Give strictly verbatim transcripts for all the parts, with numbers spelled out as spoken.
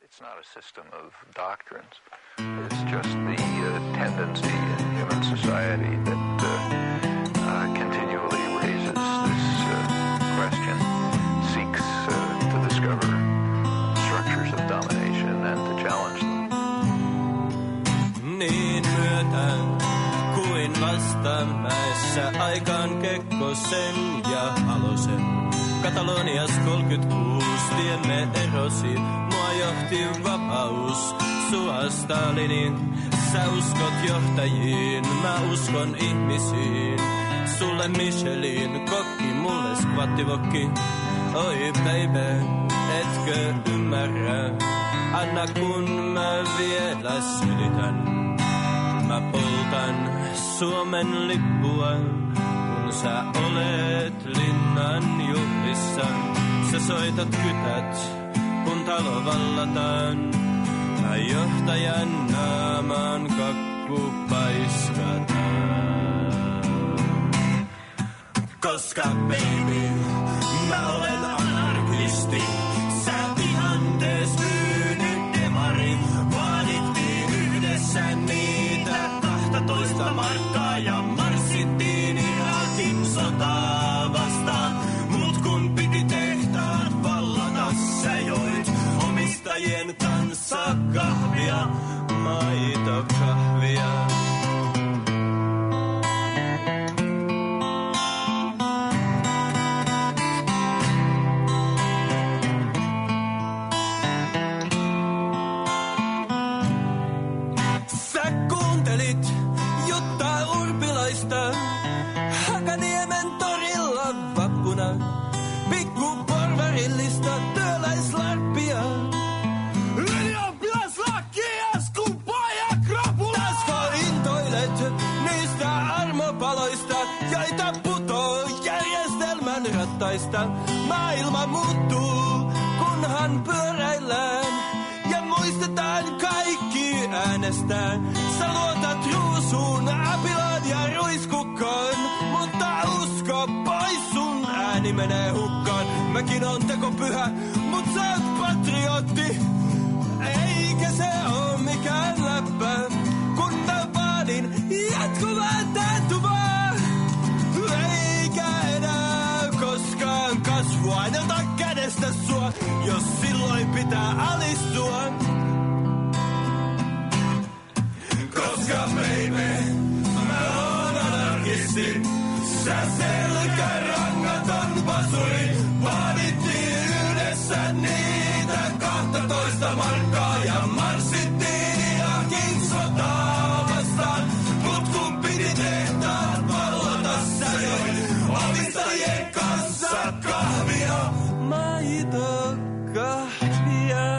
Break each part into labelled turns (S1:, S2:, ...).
S1: It's not a system of doctrines. It's just the uh, tendency in human society that uh, uh, continually raises this uh, question, seeks uh, to discover structures of domination and to challenge them.
S2: Niin myötään kuin vastamäessä aikaan Kekkosen ja Halosen. Katalonias kolmekymmentäkuusi tiemme erosi, mua johti vapaus sua Stalinin. Sä uskot johtajiin, mä uskon ihmisiin. Sulle Michelin kokki, mulle skvattivokki. Oi baby, etkö ymmärrä? Anna kun mä vielä sylitän. Mä poltan Suomen lippua, kun sä olet linnan juhlissa. Sä soitat kytät, kun talo vallataan. Mä johtajan naamaan kakku paiskataan. Koska baby, mä olen anarkisti. Sä vihantees myynyt demari. Vaadittiin yhdessä niitä kahtatoista markkaa ja marssittiin Irakin sotaa vastaan. Mut kun piti tehtaat vallata, sä joit omistajien kanssa kahvia, maitokahvia. Hakaniemen torilla vappuna, pikku porvarillista työläislarppia. Ylioppilaslakias kun poja krapula. Tasko intoilet niistä armopaloista, joita putoo järjestelmän rattaista. Maailma muuttuu, kunhan pyöräillään ja muistetaan kaikki äänestää. Sä luotat ruusuun, apilaan ja ruiskukkaan, mutta usko pois, sun ääni menee hukkaan. Mäkin on tekopyhä, mut sä oot patriotti, eikä se oo mikään läppä. Kun mä vaadin jatkuvaa taantuvaa, eikä enää koskaan kasvua aidota kädestä sua, jos silloin pitää alistua. Koska baby, mä oon anarkisti, sä selkärangaton pasuri. Vaadittiin yhdessä niitä kahtatoista markkaa ja marssittiin Irakin sotaa vastaan. Mut kun piti tehtaat vallata, sä joit omistajien kanssa kahvia, maitokahvia.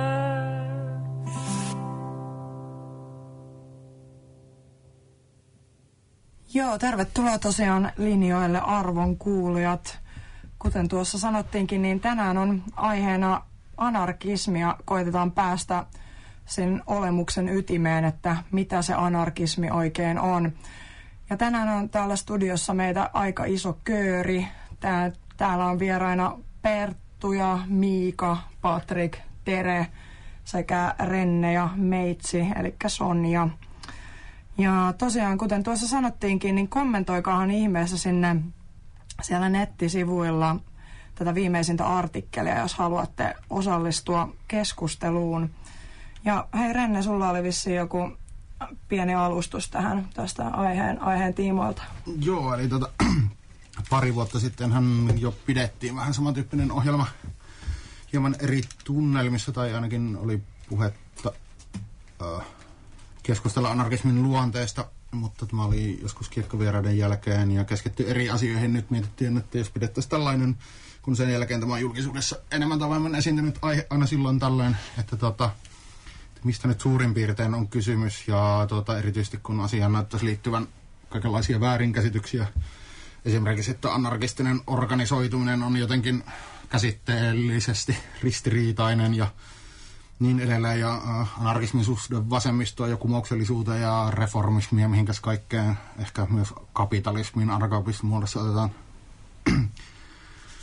S3: Joo, tervetuloa tosiaan linjoille arvon kuulijat. Kuten tuossa sanottiinkin, niin tänään on aiheena anarkismi ja koitetaan päästä sen olemuksen ytimeen, että mitä se anarkismi oikein on. Ja tänään on täällä studiossa meitä aika iso kööri. Tää, täällä on vieraina Perttu ja Miika, Patrik, Tere sekä Renne ja Meitsi, eli Sonja. Ja tosiaan, kuten tuossa sanottiinkin, niin kommentoikaahan ihmeessä sinne siellä nettisivuilla tätä viimeisintä artikkelia, jos haluatte osallistua keskusteluun. Ja hei Renne, sulla oli vissiin joku pieni alustus tähän tästä aiheen, aiheen tiimoilta.
S4: Joo, eli tota, pari vuotta sittenhän jo pidettiin vähän samantyyppinen ohjelma hieman eri tunnelmissa, tai ainakin oli puhetta äh, keskustella anarkismin luonteesta, mutta tämä oli joskus kiekkovieraiden jälkeen ja keskittyi eri asioihin. Nyt mietittiin, että jos pidettäisiin tällainen, kun sen jälkeen tämä on julkisuudessa enemmän tai vähemmän esiintynyt aihe aina silloin tällöin, että tota, mistä nyt suurin piirtein on kysymys, ja tota, erityisesti kun asiaan näyttäisi liittyvän kaikenlaisia väärinkäsityksiä. Esimerkiksi, että anarkistinen organisoituminen on jotenkin käsitteellisesti ristiriitainen ja niin edelleen, ja äh, anarkismin suhde vasemmistoa ja kumouksellisuuteen ja reformismia, mihinkäs kaikkeen, ehkä myös kapitalismin anarkismin muodossa otetaan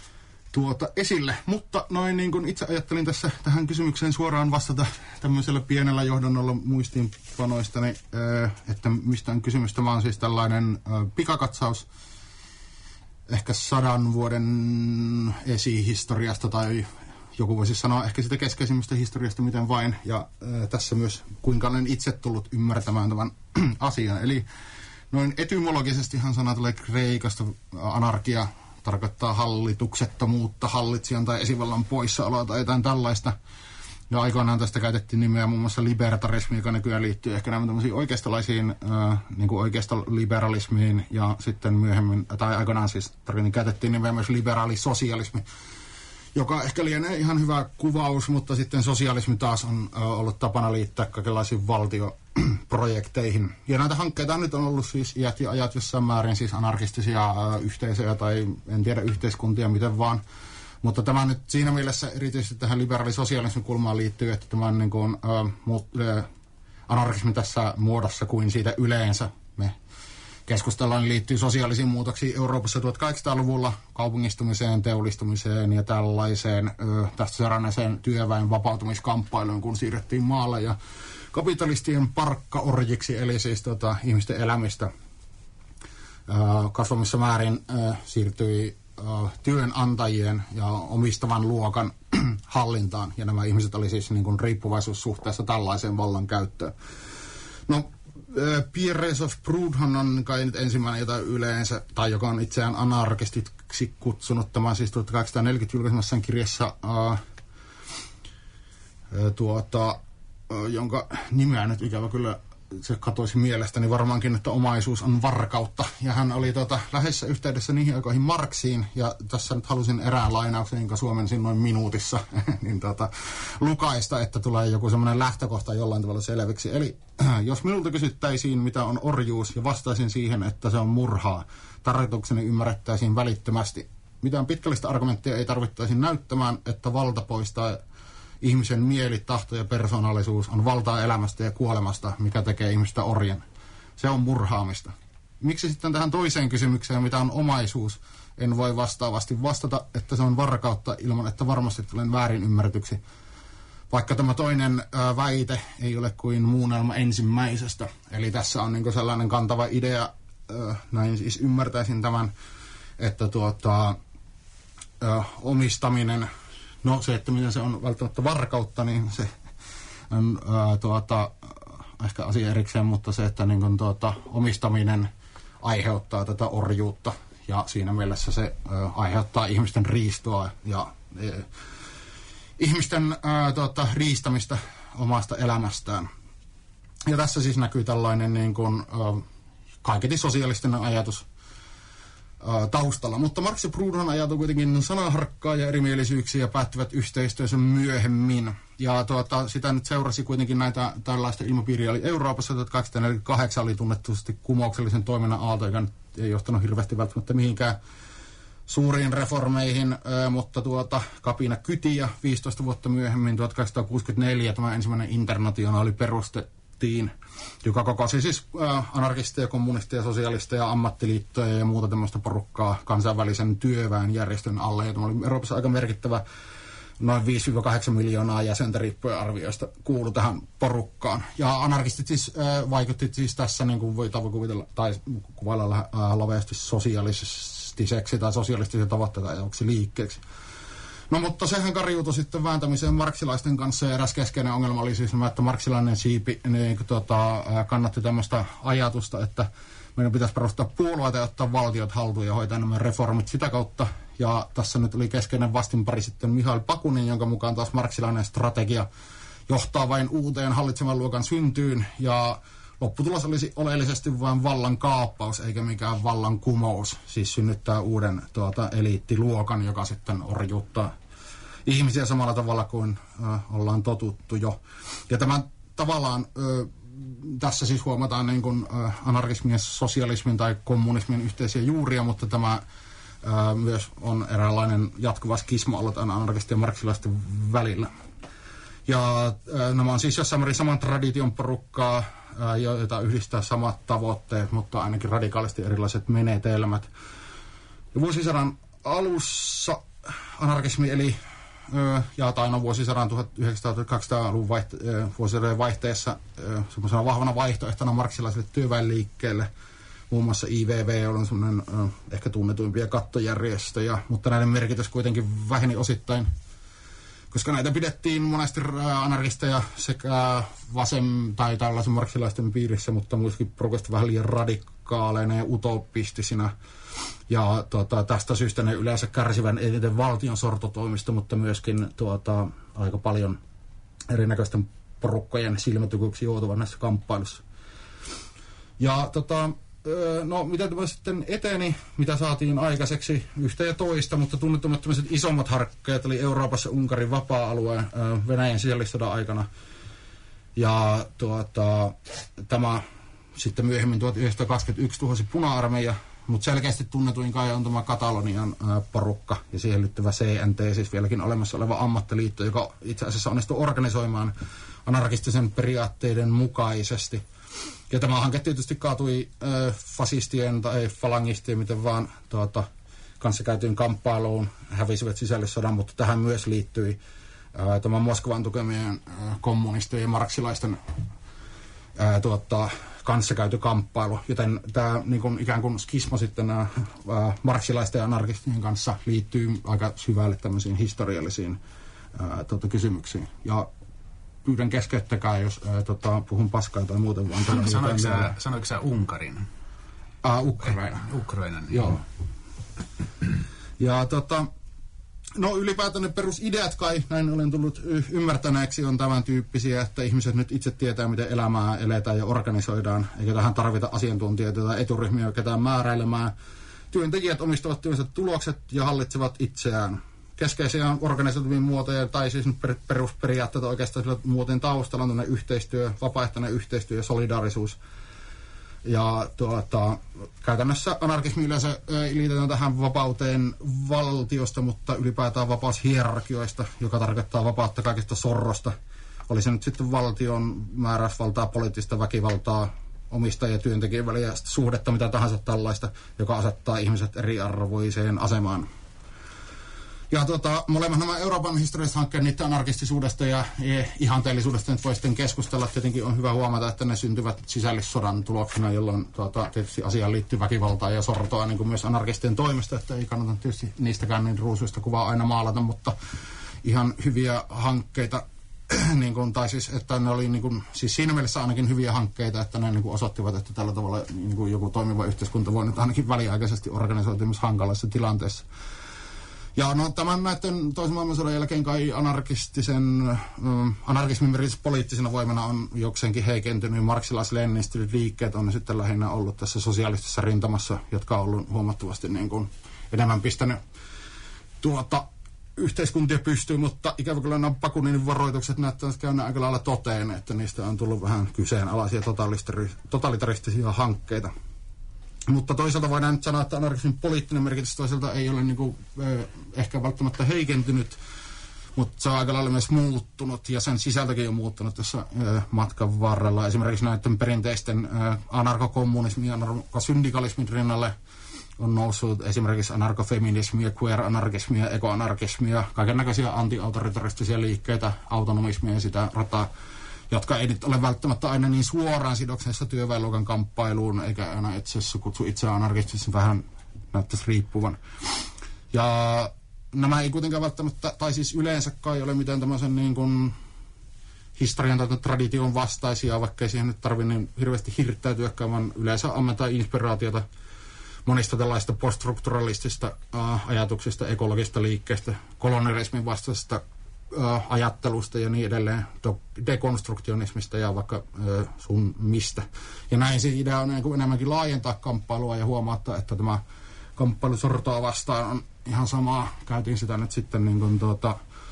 S4: tuota esille. Mutta noin niin kuin itse ajattelin tässä tähän kysymykseen suoraan vastata tämmöisellä pienellä johdannolla muistiinpanoistani, että mistä on kysymys. Tämä on siis tällainen pikakatsaus ehkä sadan vuoden esihistoriasta tai joku voisi sanoa ehkä sitä keskeisimmistä historiasta miten vain. Ja tässä myös kuinka olen itse tullut ymmärtämään tämän asian. Eli noin etymologisestihan sana tulee kreikasta, anarkia tarkoittaa hallituksettomuutta, hallitsijan tai esivallan poissaoloa tai jotain tällaista. Ja aikoinaan tästä käytettiin nimeä muun muassa libertarismi, joka nykyään liittyy ehkä nämä tämmöisiin oikeistolaisiin, äh, niin kuin oikeistoliberalismiin ja sitten myöhemmin, tai aikoinaan siis tarkoitin, käytettiin nimeä myös liberaalisosialismi, joka ehkä lienee ihan hyvä kuvaus, mutta sitten sosialismi taas on äh, ollut tapana liittää kaikenlaisiin valtioprojekteihin. Ja näitä hankkeita nyt on ollut siis iät ja ajat jossain määrin siis anarkistisia äh, yhteisöjä tai en tiedä yhteiskuntia miten vaan. Mutta tämä nyt siinä mielessä erityisesti tähän liberaalisosialismin kulmaan liittyy, että tämä on niin kuin, äh, muut, äh, anarkismi tässä muodossa kuin siitä yleensä me keskustellaan, liittyy sosiaalisiin muutoksiin Euroopassa tuhatkahdeksansataaluvulla kaupungistumiseen, teollistumiseen ja tällaiseen äh, tästä seuranneeseen työväen vapautumiskamppailuun, kun siirrettiin maalle ja kapitalistien parkkaorjiksi, eli siis tota, ihmisten elämistä äh, kasvamissa määrin äh, siirtyi työnantajien ja omistavan luokan hallintaan. Ja nämä ihmiset oli siis niin kuin riippuvaisuussuhteessa tällaiseen vallan käyttöön. No, Pierre of Proudhon on kai nyt ensimmäinen, jota yleensä, tai joka on itseään anarkistiksi kutsunut. Tämä siis tuhatkahdeksansataaneljäkymmentä julkaisemassaan kirjassa, ää, tuota, jonka nimeä nyt ikävä kyllä se katoisi mielestäni varmaankin, että omaisuus on varkautta. Ja hän oli tota, läheisessä yhteydessä niihin aikoihin Marxiin, ja tässä nyt halusin erään lainauksen, jonka suomensin noin minuutissa, niin tota, lukaista, että tulee joku semmoinen lähtökohta jollain tavalla selviksi. Eli jos minulta kysyttäisiin, mitä on orjuus, ja vastaisin siihen, että se on murhaa, tarkoitukseni ymmärrettäisiin välittömästi. Mitään pitkällistä argumenttia ei tarvittaisi näyttämään, että valta poistaa ihmisen mieli, tahto ja persoonallisuus on valtaa elämästä ja kuolemasta, mikä tekee ihmistä orjan. Se on murhaamista. Miksi sitten tähän toiseen kysymykseen, mitä on omaisuus, en voi vastaavasti vastata, että se on varkautta ilman, että varmasti tulen väärin ymmärretyksi. Vaikka tämä toinen ää, väite ei ole kuin muunnelma ensimmäisestä. Eli tässä on niin sellainen kantava idea, ää, näin siis ymmärtäisin tämän, että tuota, ää, omistaminen, no se, että miten se on välttämättä varkautta, niin se on ää, tuota, ehkä asia erikseen, mutta se, että niin kuin, tuota, omistaminen aiheuttaa tätä orjuutta ja siinä mielessä se ää, aiheuttaa ihmisten riistoa ja ää, ihmisten ää, tuota, riistämistä omasta elämästään. Ja tässä siis näkyy tällainen niin kuin, ää, kaiketi sosialistinen ajatus taustalla. Mutta Marx ja Proudhon ajatui kuitenkin sanaharkkaa ja erimielisyyksiä ja päättyvät yhteistyössä myöhemmin. Ja tuota, sitä nyt seurasi kuitenkin näitä tällaista ilmapiiriä oli Euroopassa. tuhatkahdeksansataaneljäkymmentäkahdeksan oli tunnettusti kumouksellisen toiminnan aalto, joka ei johtanut hirveästi välttämättä mihinkään suuriin reformeihin, mutta tuota, kapina kyti ja viisitoista vuotta myöhemmin, tuhatkahdeksansataakuusikymmentäneljä, tämä ensimmäinen internationaali perustettiin, joka kokosi siis anarkisteja, kommunisteja, sosialisteja, ammattiliittoja ja muuta tämmöistä porukkaa kansainvälisen työväen järjestön alle. Ja tämä oli Euroopassa aika merkittävä, noin viisi kahdeksan miljoonaa jäsentä riippuen arvioista kuului tähän porukkaan. Ja anarkistit siis äh, vaikutti siis tässä, niin kuin voi kuvitella, tai kuvailla äh, laveasti sosialistiseksi tai sosialistisia tavoitteita ajaksi liikkeeksi. No mutta sehän kariutui sitten vääntämiseen marksilaisten kanssa, ja eräs keskeinen ongelma oli siis, että marksilainen siipi niin, tota, kannatti tämmöistä ajatusta, että meidän pitäisi perustaa puolueita ja ottaa valtiot haltuun ja hoitaa nämä reformit sitä kautta. Ja tässä nyt oli keskeinen vastinpari sitten Mihail Bakunin, jonka mukaan taas marksilainen strategia johtaa vain uuteen hallitsevan luokan syntyyn, ja lopputulos olisi oleellisesti vain vallan kaappaus eikä mikään vallan kumous, siis synnyttää uuden tuota, eliittiluokan, joka sitten orjuuttaa ihmisiä samalla tavalla kuin äh, ollaan totuttu jo. Ja tämän tavallaan äh, tässä siis huomataan niin kuin, äh, anarkismin ja sosialismin tai kommunismin yhteisiä juuria, mutta tämä äh, myös on eräänlainen jatkuva skisma ollut anarkistien ja marksilaisten välillä. Ja äh, nämä on siis jossain määrin saman tradition porukkaa, joita yhdistää samat tavoitteet, mutta ainakin radikaalisti erilaiset menetelmät. Ja vuosisadan alussa anarkismi eli ö, jaata aina vuosisadan tuhatyhdeksänsataakaksisataaluvun vaiht, ö, vuosien vaihteessa semmoisena vahvana vaihtoehtona marksilaiselle työväenliikkeelle. Muun muassa I V V on semmoinen ö, ehkä tunnetuimpia kattojärjestöjä, mutta näiden merkitys kuitenkin väheni osittain, koska näitä pidettiin monesti anarkisteja sekä vasem- tai tällaisen marksilaisten piirissä, mutta myöskin progressista vähän liian radikaaleina ja utopistisina. Ja tuota, tästä syystä ne yleensä kärsivän eniten valtion sortotoimista, mutta myöskin tuota, aika paljon erinäköisten porukkojen silmätykyksi joutuvan näissä kamppailussa. Ja tota, no mitä tämä sitten eteni, mitä saatiin aikaiseksi yhtä ja toista, mutta tunnetummat isommat harkkeet oli Euroopassa Unkarin vapaa-alueen Venäjän sisällissodan aikana. Ja tuota, tämä sitten myöhemmin tuhatyhdeksänsataakaksikymmentäyksi tuhosi Puna-armeija, mutta selkeästi tunnetuin kai on tämä Katalonian ää, porukka ja siihen liittyvä C N T, siis vieläkin olemassa oleva ammattiliitto, joka itse asiassa onnistui organisoimaan anarkistisen periaatteiden mukaisesti. Ja tämä hanke tietysti kaatui ää, fasistien tai falangistien, miten vaan tuota, kanssa käytyyn kamppailuun, hävisivät sisällissodan, mutta tähän myös liittyi ää, tämän Moskovan tukemien ää, kommunistien ja marksilaisten ää, tuota, kanssa käyty kamppailu, joten tämä niin kuin, ikään kuin skisma sitten nämä ää, marksilaisten ja anarkistien kanssa liittyy aika syvälle tämmöisiin historiallisiin ää, tuota, kysymyksiin. Ja pyydän keskeyttäkää, jos ää, tota, puhun paskaa tai muuten vaan.
S5: Sanoitko sä, sanoitko sä Unkarin?
S4: Ää, Ukraina.
S5: Ukrainan,
S4: joo. joo. Ja tota, no ylipäätään ne perusideat kai, näin olen tullut ymmärtäneeksi, on tämän tyyppisiä, että ihmiset nyt itse tietää, miten elämää eletään ja organisoidaan, eikä tähän tarvita asiantuntijoita tai eturyhmiä ketään määräilemään. Työntekijät omistavat työnsä tulokset ja hallitsevat itseään. Keskeisiä organisoituvia muotoja, tai siis perusperiaatteita oikeastaan sillä muotojen taustalla on yhteistyö, vapaaehtoinen yhteistyö ja solidaarisuus. Ja tuota, käytännössä anarkismi yleensä liitetään tähän vapauteen valtiosta, mutta ylipäätään vapaushierarkioista, joka tarkoittaa vapautta kaikesta sorrosta. Oli se nyt sitten valtion määräysvaltaa, poliittista väkivaltaa, omistajien ja työntekijän väliä suhdetta, mitä tahansa tällaista, joka asettaa ihmiset eriarvoiseen asemaan. Ja tuota, molemmat nämä Euroopan historialliset hankkeet niiden anarkistisuudesta ja ihanteellisuudesta nyt voi sitten keskustella. Tietenkin on hyvä huomata, että ne syntyvät sisällissodan tuloksena, jolloin tuota, tietysti asiaan liittyy väkivaltaa ja sortoa niin kuin myös anarkistien toimesta, että ei kannata tietysti niistäkään niin ruusuista kuvaa aina maalata, mutta ihan hyviä hankkeita, niin kuin, tai siis, että ne oli niin kuin, siis siinä mielessä ainakin hyviä hankkeita, että ne niin kuin osoittivat, että tällä tavalla niin kuin joku toimiva yhteiskunta voi nyt ainakin väliaikaisesti organisoitua myös hankalassa tilanteessa. Ja no tämän näiden toisen maailmansodan jälkeen kai anarkistisen, ähm, anarkismin merkitys poliittisena voimana on jokseenkin heikentynyt. Marksilais-leninistiset liikkeet on sitten lähinnä ollut tässä sosialistisessa rintamassa, jotka on ollut huomattavasti niin kuin enemmän pistänyt tuota yhteiskuntia pystyyn, mutta ikävä kyllä nämä Bakuninin varoitukset näyttävät käyneen aika lailla toteen, että niistä on tullut vähän kyseenalaisia totalitaristisia hankkeita. Mutta toisaalta voidaan nyt sanoa, että anarkismin poliittinen merkitys toisaalta ei ole niin kuin, eh, ehkä välttämättä heikentynyt, mutta se on aika lailla myös muuttunut ja sen sisältökin on muuttunut tässä eh, matkan varrella. Esimerkiksi näiden perinteisten eh, anarkokommunismin ja anarkosyndikalismin rinnalle on noussut esimerkiksi anarkofeminismia, queer-anarkismia, ekoanarkismia, kaikennäköisiä anti-autoritaristisia liikkeitä, autonomismia ja sitä rataa, jotka ei nyt ole välttämättä aina niin suoraan sidoksessa työväenluokan kamppailuun, eikä aina itse asiassa kutsu itseään anarkistiksi, vähän näyttäisi riippuvan. Ja nämä ei kuitenkaan välttämättä, tai siis yleensä kai ole mitään tämmöisen niin kuin historian tai tradition vastaisia, vaikka ei siihen nyt tarvitse niin hirveästi hirttäytyäkään, vaan yleensä ammentaa inspiraatiota monista tällaista poststrukturalistista äh, ajatuksista, ekologista liikkeestä, kolonialismin vastaisesta ajattelusta ja niin edelleen, dekonstruktionismista ja vaikka ö, sun mistä. Ja näin se idea on niin kuin enemmänkin laajentaa kamppailua ja huomauttaa, että tämä kamppailu sortoa vastaan on ihan samaa. Käytiin sitä nyt sitten niin kuin tuota,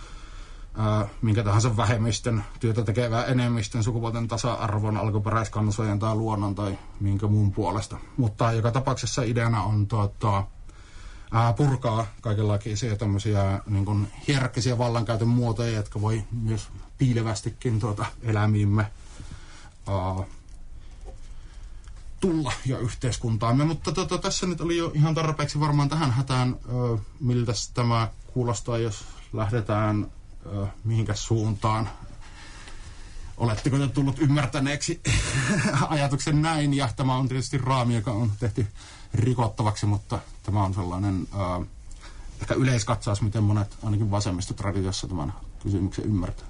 S4: ö, minkä tahansa vähemmistön työtä tekevää enemmistön sukupuolten tasa-arvon, alkuperäiskansojen tai luonnon tai minkä muun puolesta. Mutta joka tapauksessa ideana on tuota, Ää, purkaa kaikenlaisia tämmöisiä niin kuin hierarkkisia vallankäytön muotoja, jotka voi myös piilevästikin tuota elämiimme ää, tulla jo yhteiskuntaamme. Mutta tota, tässä nyt oli jo ihan tarpeeksi varmaan tähän hätään, ö, miltä tämä kuulostaa, jos lähdetään ö, mihinkäs suuntaan. Oletteko te tullut ymmärtäneeksi ajatuksen näin? Ja tämä on tietysti raami, joka on tehty rikottavaksi, mutta tämä on sellainen ö, ehkä yleiskatsaus, miten monet ainakin vasemmistotraditiossa tämän kysymyksen ymmärtää.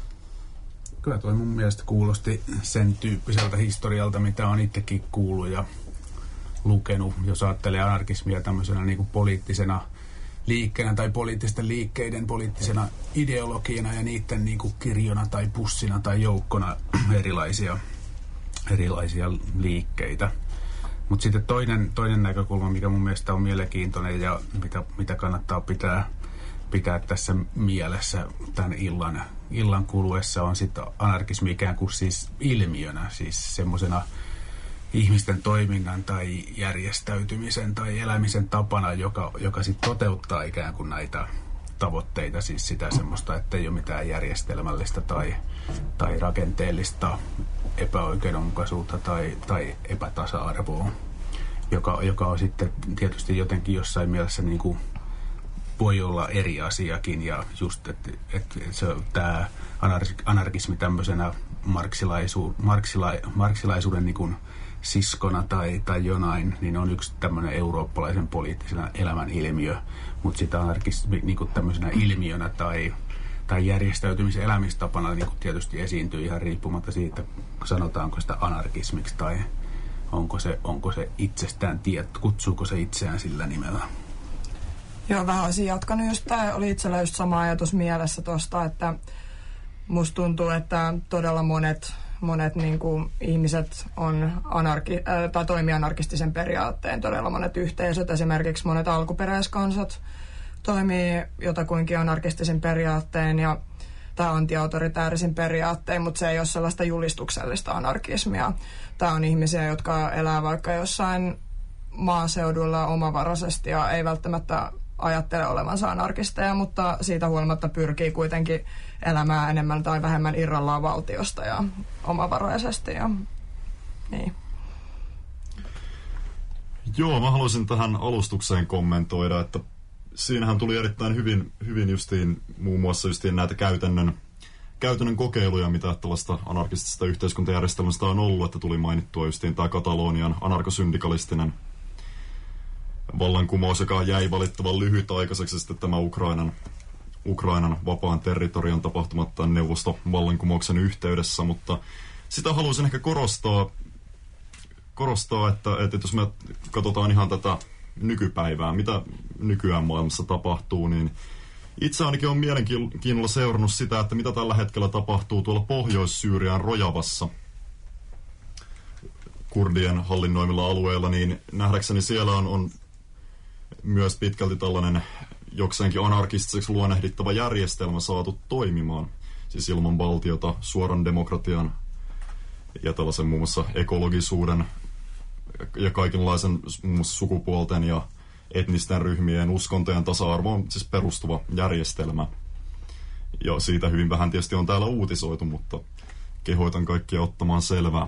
S5: Kyllä toi mun mielestä kuulosti sen tyyppiseltä historialta, mitä on itsekin kuullut ja lukenut, jos ajattelee anarkismia tämmöisenä niin kuin poliittisena liikkeenä tai poliittisten liikkeiden poliittisena ideologiana ja niiden niin kuin kirjona tai pussina tai joukkona erilaisia, erilaisia liikkeitä. Mutta sitten toinen, toinen näkökulma, mikä mun mielestä on mielenkiintoinen ja mitä, mitä kannattaa pitää, pitää tässä mielessä tämän illan, illan kuluessa, on sitten anarkismi ikään kuin siis ilmiönä, siis semmoisena ihmisten toiminnan tai järjestäytymisen tai elämisen tapana, joka, joka sitten toteuttaa ikään kuin näitä tavoitteita, siis sitä semmoista, että ei ole mitään järjestelmällistä tai, tai rakenteellista epäoikeudenmukaisuutta tai, tai epätasa-arvoa, joka, joka on sitten tietysti jotenkin jossain mielessä niin kuin voi olla eri asiakin, ja just, että et, et se, tämä anarkismi tämmöisenä marksilaisu, marksila, marksilaisuuden niin kuin siskona tai, tai jonain, niin on yksi tämmöinen eurooppalaisen poliittisena elämän ilmiö, mutta sitä anarkismi niin kuin tämmöisenä ilmiönä tai, tai järjestäytymisen elämistapana niin kuin tietysti esiintyy ihan riippumatta siitä, sanotaanko sitä anarkismiksi tai onko se, onko se itsestään tietty, kutsuuko se itseään sillä nimellä.
S3: Joo, vähän olisin jatkanut just tämä, oli itsellä just sama ajatus mielessä tuosta, että musta tuntuu, että todella monet, monet niin kuin ihmiset on anarki, äh, tai toimii anarkistisen periaatteen, todella monet yhteisöt, esimerkiksi monet alkuperäiskansat toimii jotakuinkin anarkistisin periaatteen ja tai antiautoritäärisin periaattein, mutta se ei ole sellaista julistuksellista anarkismia. Tämä on ihmisiä, jotka elää vaikka jossain maaseudulla omavaraisesti ja ei välttämättä ajattele olevansa anarkisteja, mutta siitä huolimatta pyrkii kuitenkin elämään enemmän tai vähemmän irrallaan valtiosta ja omavaraisesti. Ja, niin.
S6: Joo, mä haluaisin tähän alustukseen kommentoida, että siinähän tuli erittäin hyvin, hyvin justiin muun muassa justiin näitä käytännön, käytännön kokeiluja, mitä tällaista anarkistisesta yhteiskuntajärjestelmästä on ollut, että tuli mainittua justiin tämä Katalonian anarkosyndikalistinen vallankumous, joka jäi valittavan lyhytaikaiseksi sitten tämä Ukrainan, Ukrainan vapaan territorion tapahtumat tämän neuvostovallankumouksen yhteydessä, mutta sitä haluaisin ehkä korostaa, korostaa että, että jos me katsotaan ihan tätä nykypäivää, mitä nykyään maailmassa tapahtuu, niin itse ainakin olen mielenkiinnolla seurannut sitä, että mitä tällä hetkellä tapahtuu tuolla Pohjois-Syyrian Rojavassa kurdien hallinnoimilla alueilla, niin nähdäkseni siellä on, on myös pitkälti tällainen jokseenkin anarkistiseksi luonnehdittava järjestelmä saatu toimimaan. Siis ilman valtiota, suoran demokratian ja tällaisen muun muassa ekologisuuden ja kaikenlaisen muun muassa sukupuolten ja etnisten ryhmien uskontojen tasa-arvoon siis perustuva järjestelmä. Ja siitä hyvin vähän tietysti on täällä uutisoitu, mutta kehoitan kaikkia ottamaan selvää.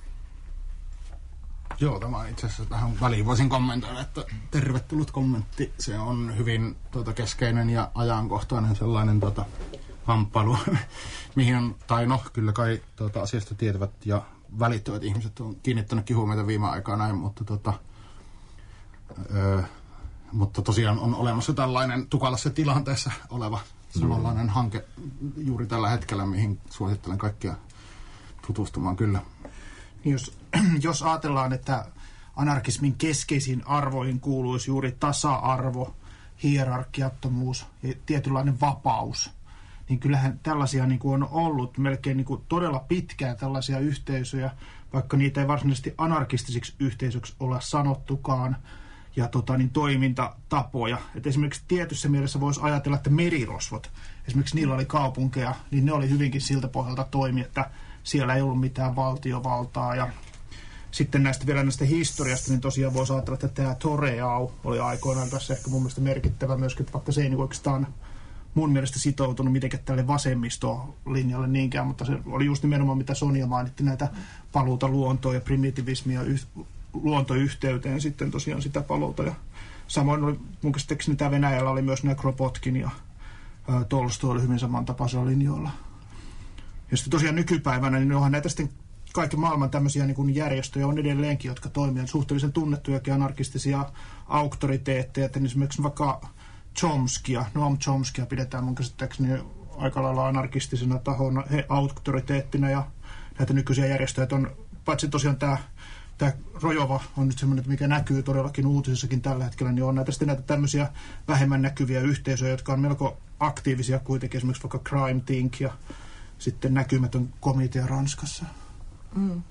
S4: Joo, tämä itse asiassa tähän väliin voisin kommentoida, että tervetullut kommentti. Se on hyvin tuota, keskeinen ja ajankohtainen sellainen tuota, hamppailu, mihin on, tai no, kyllä kai tuota, asiasta tietävät ja välittävät ihmiset on kiinnittänytkin huomiota viime aikaa näin, mutta, tuota, öö, mutta tosiaan on olemassa tällainen tukalassa tilanteessa oleva sellainen mm. hanke juuri tällä hetkellä, mihin suosittelen kaikkia tutustumaan kyllä.
S7: Jos, jos ajatellaan, että anarkismin keskeisiin arvoihin kuuluisi juuri tasa-arvo, hierarkiattomuus ja tietynlainen vapaus, niin kyllähän tällaisia niin kuin on ollut melkein niin kuin todella pitkään tällaisia yhteisöjä, vaikka niitä ei varsinaisesti anarkistisiksi yhteisöksi olla sanottukaan, ja tota, niin toimintatapoja. Et esimerkiksi tietyssä mielessä voisi ajatella, että merirosvot, esimerkiksi niillä oli kaupunkeja, niin ne oli hyvinkin siltä pohjalta toimi, että siellä ei ollut mitään valtiovaltaa. Ja sitten näistä vielä näistä historiasta, niin tosiaan voisi ajatella, että tämä Toreau oli aikoinaan tässä ehkä mun mielestä merkittävä myöskin, että vaikka se ei niin oikeastaan mun mielestä sitoutunut mitenkään tälle vasemmistolinjalle niinkään, mutta se oli just nimenomaan, mitä Sonja mainitti, näitä paluuta luontoon ja primitivismia yh, luontoyhteyteen sitten tosiaan sitä paluuta. Ja samoin oli mun käsittääkseni tämä Venäjällä oli myös nämä Kropotkin ja ää, Tolstoi oli hyvin samantapaisella linjoilla. Ja sitten tosiaan nykypäivänä, niin onhan näitä sitten kaiken maailman tämmöisiä niin kuin järjestöjä on edelleenkin, jotka toimivat suhteellisen tunnettujakin anarkistisia auktoriteetteja. Että esimerkiksi vaikka Chomskia, Noam Chomskia pidetään mun käsittääkseni aika lailla anarkistisena tahona, he auktoriteettina, ja näitä nykyisiä järjestöjä on, paitsi tosiaan tämä Tämä Rojova on nyt semmoinen, mikä näkyy todellakin uutisissakin tällä hetkellä, niin on näitä sitten näitä tämmöisiä vähemmän näkyviä yhteisöjä, jotka on melko aktiivisia kuitenkin, esimerkiksi vaikka Crime Think ja sitten näkymätön komitea Ranskassa.
S3: Mm.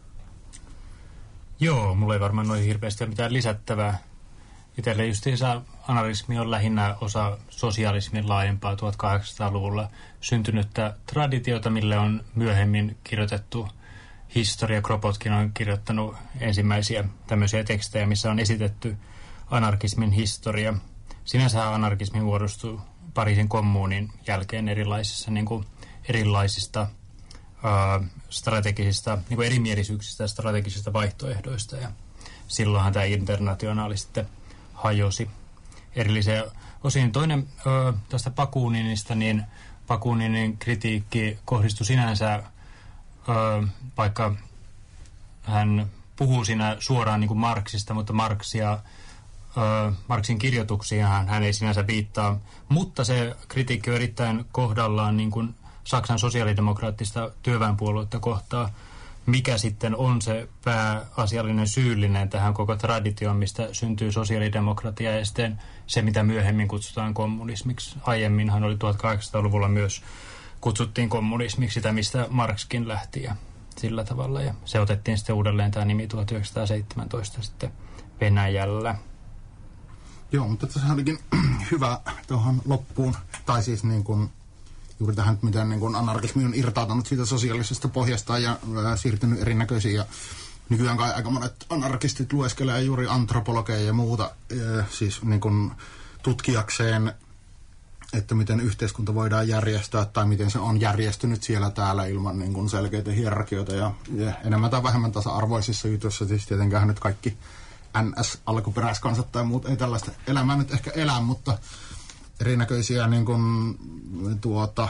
S8: Joo, mulla ei varmaan ole hirveästi mitään lisättävää. Itselle justiinsa anarkismi on lähinnä osa sosialismin laajempaa tuhatkahdeksansataaluvulla syntynyttä traditiota, mille on myöhemmin kirjoitettu historia. Kropotkin on kirjoittanut ensimmäisiä tämmöisiä tekstejä, missä on esitetty anarkismin historia. Sinänsä anarkismi muodostui Pariisin kommuunin jälkeen erilaisissa, niin kuin, erilaisista ää, strategisista, niin kuin erimielisyyksistä ja strategisista vaihtoehdoista. Ja silloinhan tämä internationaali sitten hajosi erilliseen osiin. Toinen ää, tästä Bakuninista, niin Bakuninin kritiikki kohdistui sinänsä, Öö, vaikka hän puhuu siinä suoraan niin kuin Marxista, mutta Marxia, öö, Marxin kirjoituksiin hän, hän ei sinänsä viittaa, mutta se kritiikki on erittäin kohdallaan niin kuin Saksan sosiaalidemokraattista työväenpuoluetta kohtaa, mikä sitten on se pääasiallinen syyllinen tähän koko traditioon, mistä syntyy sosiaalidemokratia ja sitten se, mitä myöhemmin kutsutaan kommunismiksi. Aiemminhan oli tuhatkahdeksansataaluvulla myös kutsuttiin kommunismiksi sitä, mistä Marxkin lähti ja sillä tavalla. Ja se otettiin sitten uudelleen tämä nimi tuhatyhdeksänsataaseitsemäntoista sitten Venäjällä.
S4: Joo, mutta tässä olikin hyvä tuohon loppuun. Tai siis niin kuin, juuri tähän, miten niin kuin anarkismi on irtautunut siitä sosiaalisesta pohjasta ja ää, siirtynyt erinäköisiin. Ja nykyään kai aika monet anarkistit lueskelee juuri antropologeja ja muuta, ää, siis niin kuin tutkijakseen, että miten yhteiskunta voidaan järjestää tai miten se on järjestynyt siellä täällä ilman niin kuin selkeitä hierarkioita ja, ja enemmän tai vähemmän tasa-arvoisissa jutuissa. Siis tietenkään nyt kaikki N S-alkuperäiskansat tai muut ei tällaista elämää nyt ehkä elä, mutta erinäköisiä niin kuin, tuota,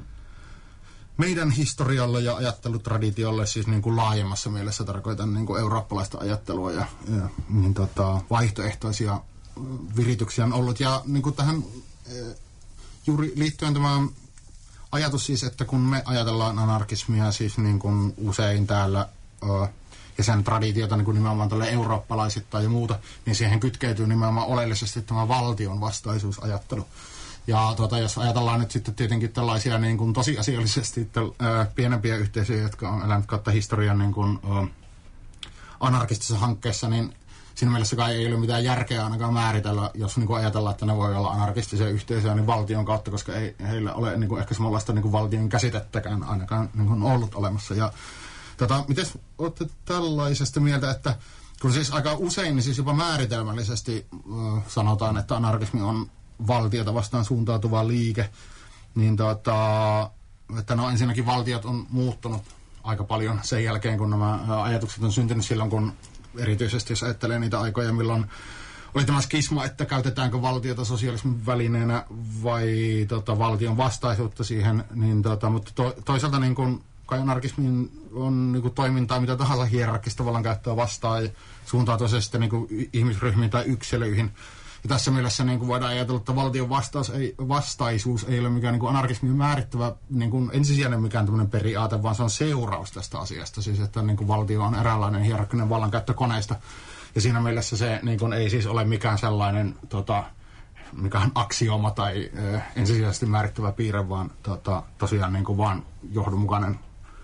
S4: meidän historialle ja ajattelutraditiolle siis niin kuin laajemmassa mielessä tarkoitan niin kuin eurooppalaista ajattelua ja, ja niin, tota, vaihtoehtoisia virityksiä on ollut ja niin kuin tähän juuri liittyen tämä ajatus siis, että kun me ajatellaan anarkismia siis niin kuin usein täällä ö, ja sen traditiota niin kuin nimenomaan tälle eurooppalaisittain ja muuta, niin siihen kytkeytyy nimenomaan oleellisesti tämä valtion vastaisuusajattelu. Ja tuota, jos ajatellaan nyt sitten tietenkin tällaisia niin kuin tosiasiallisesti että, ö, pienempiä yhteisöjä, jotka on elänyt kautta historian niin kuin, ö, anarkistisessa hankkeessa, niin siinä mielessä kai ei ole mitään järkeä ainakaan määritellä, jos niin kuin ajatellaan, että ne voi olla anarkistisia yhteisöjä niin valtion kautta, koska ei heillä ole niin kuin ehkä samanlaista niin kuin valtion käsitettäkään ainakaan niin kuin ollut olemassa. Ja, tota, miten olette tällaisesta mieltä, että kun siis aika usein niin siis jopa määritelmällisesti äh, sanotaan, että anarkismi on valtiota vastaan suuntautuva liike, niin tota, että no ensinnäkin valtiot on muuttunut aika paljon sen jälkeen, kun nämä ajatukset on syntynyt silloin, kun erityisesti jos ajattelee niitä aikoja, milloin oli tämä skisma, että käytetäänkö valtiota sosialismin välineenä vai tota, valtion vastaisuutta siihen, niin tota, mutta to, toisaalta niin kun, kai anarkismin on niin kun, toimintaa mitä tahansa hierarkkista vallankäyttöä vastaan ja suuntautuu se sitten niin kun, ihmisryhmiin tai yksilöihin. Ja tässä mielessä niin kuin voidaan ajatella, että valtion vastaus ei, vastaisuus ei ole mikään niin kuin anarkismin määrittävä niin kuin ensisijainen mikään tämmöinen periaate, vaan se on seuraus tästä asiasta. Siis että niin kuin valtio on eräänlainen hierarkkinen vallankäyttökoneista. Ja siinä mielessä se niin kuin ei siis ole mikään sellainen tota, mikään aksiooma tai ö, ensisijaisesti määrittävä piirre, vaan tota, tosiaan niin kuin vaan johdonmukainen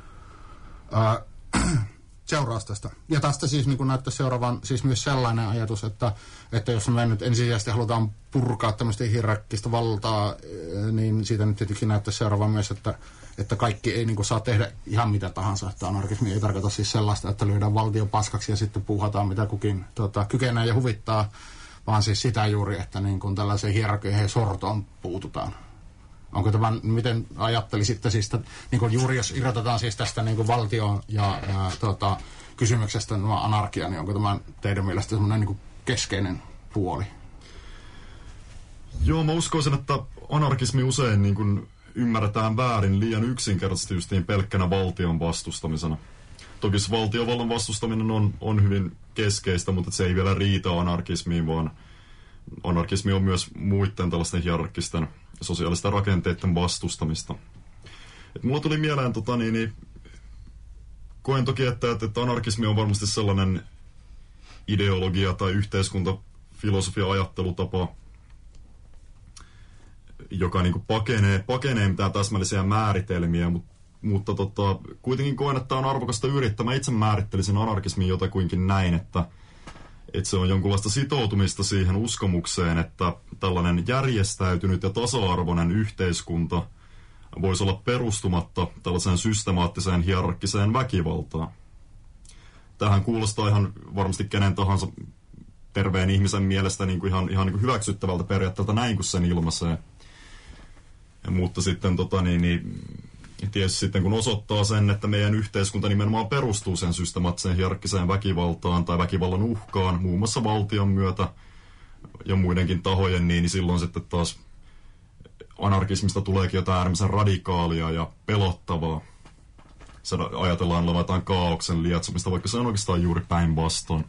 S4: ö, seuraus tästä. Ja tästä siis niin näyttää seuraavan siis myös sellainen ajatus, että, että jos me nyt ensisijaisesti halutaan purkaa tämmöistä hierarkkista valtaa, niin siitä nyt tietenkin näyttää seuraavan myös, että, että kaikki ei niin kuin saa tehdä ihan mitä tahansa. Että anarkismi ei tarkoita siis sellaista, että lyödään valtion paskaksi ja sitten puuhataan mitä kukin tota, kykenee ja huvittaa, vaan siis sitä juuri, että niin kuin tällaiseen hierarkiaan sortoon puututaan. Onko tämä, miten ajattelisitte siis, että, niin kuin juuri jos irrotetaan siis tästä niin kuin valtion ja, ja tuota, kysymyksestä no, anarkia, niin onko tämä teidän mielestä semmoinen niin kuin keskeinen puoli?
S6: Joo, mä uskoisin, että anarkismi usein niin kuin ymmärretään väärin liian yksinkertaisesti justiin pelkkänä valtion vastustamisena. Toki valtiovallan vastustaminen on, on hyvin keskeistä, mutta se ei vielä riitä anarkismiin, vaan anarkismi on myös muiden tällaisten hierarkkisten sosiaalisten rakenteiden vastustamista. Et mulla tuli mieleen, tota, niin, niin, koen toki, että, että anarkismi on varmasti sellainen ideologia tai yhteiskuntafilosofia ajattelutapa, joka niin kuin pakenee, pakenee mitään täsmällisiä määritelmiä, mutta, mutta tota, kuitenkin koen, että on arvokasta yrittää. Mä itse määrittelisin anarkismin jotakuinkin näin, että, että se on jonkunlaista sitoutumista siihen uskomukseen, että tällainen järjestäytynyt ja tasa-arvoinen yhteiskunta voisi olla perustumatta tällaiseen systemaattiseen hierarkkiseen väkivaltaan. Tähän kuulostaa ihan varmasti kenen tahansa terveen ihmisen mielestä niin kuin ihan, ihan niin kuin hyväksyttävältä periaatteelta näin, kun sen ilmaisee. Ja, mutta sitten tota, niin, niin, tietysti sitten kun osoittaa sen, että meidän yhteiskunta nimenomaan perustuu sen systemaattiseen hierarkkiseen väkivaltaan tai väkivallan uhkaan, muun muassa valtion myötä ja muidenkin tahojen, niin, niin silloin sitten taas anarkismista tuleekin jotain äärimmäisen radikaalia ja pelottavaa. Se ajatellaan olevan jotain kaaoksen lietsomista, vaikka se on oikeastaan juuri päinvastoin.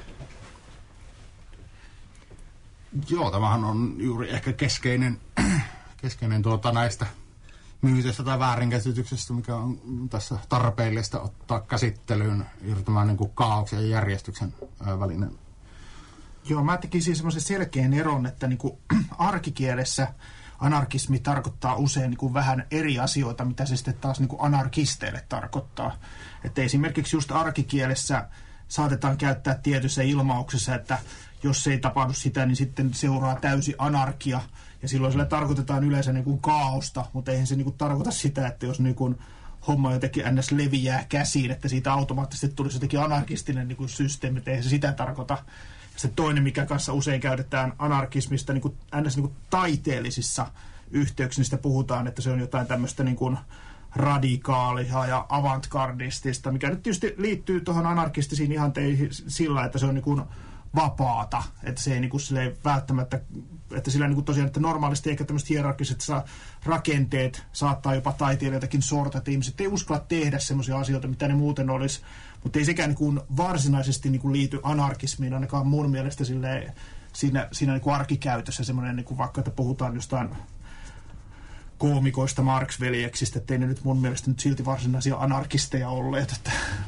S4: Joo, tämähän on juuri ehkä keskeinen, keskeinen tuota näistä myyteistä tai väärinkäsityksestä, mikä on tässä tarpeellista ottaa käsittelyyn juuri tämän niin kuin kaaoksen ja järjestyksen välinen.
S7: Joo, mä tekisin semmoisen selkeän eron, että niin kuin arkikielessä anarkismi tarkoittaa usein niin kuin vähän eri asioita, mitä se sitten taas niin kuin anarkisteille tarkoittaa. Että esimerkiksi just arkikielessä saatetaan käyttää tietyssä ilmauksessa, että jos ei tapahdu sitä, niin sitten seuraa täysi anarkia. Ja silloin sillä tarkoitetaan yleensä niin kuin kaaosta, mutta eihän se niin kuin tarkoita sitä, että jos niin kuin homma jotenkin ns. Leviää käsiin, että siitä automaattisesti tulisi jotenkin anarkistinen niin kuin systeemi, että eihän se sitä tarkoita. Se toinen, mikä kanssa usein käytetään anarkismista niin kuin ns. Niin kuin taiteellisissa yhteyksissä, niin sitä puhutaan, että se on jotain tämmöistä niin kuin radikaalia ja avantgardistista, mikä nyt tietysti liittyy tuohon anarkistisiin ihanteihin sillä, että se on niin kuin vapaata, että se ei niin kuin välttämättä, että sillä niin kuin tosiaan, että normaalisti ehkä tämmöiset hierarkiset rakenteet saattaa jopa taiteilijoitakin sorta, että ihmiset ei uskalla tehdä semmoisia asioita, mitä ne muuten olisi, mutta ei sekään niin kuin varsinaisesti niin kuin liity anarkismiin, ainakaan mun mielestä silleen, siinä, siinä niin kuin arkikäytössä semmoinen, niin kuin vaikka, että puhutaan jostain koomikoista Marx-veljeksistä, ettei ne nyt mun mielestä nyt silti varsinaisia anarkisteja olleet, että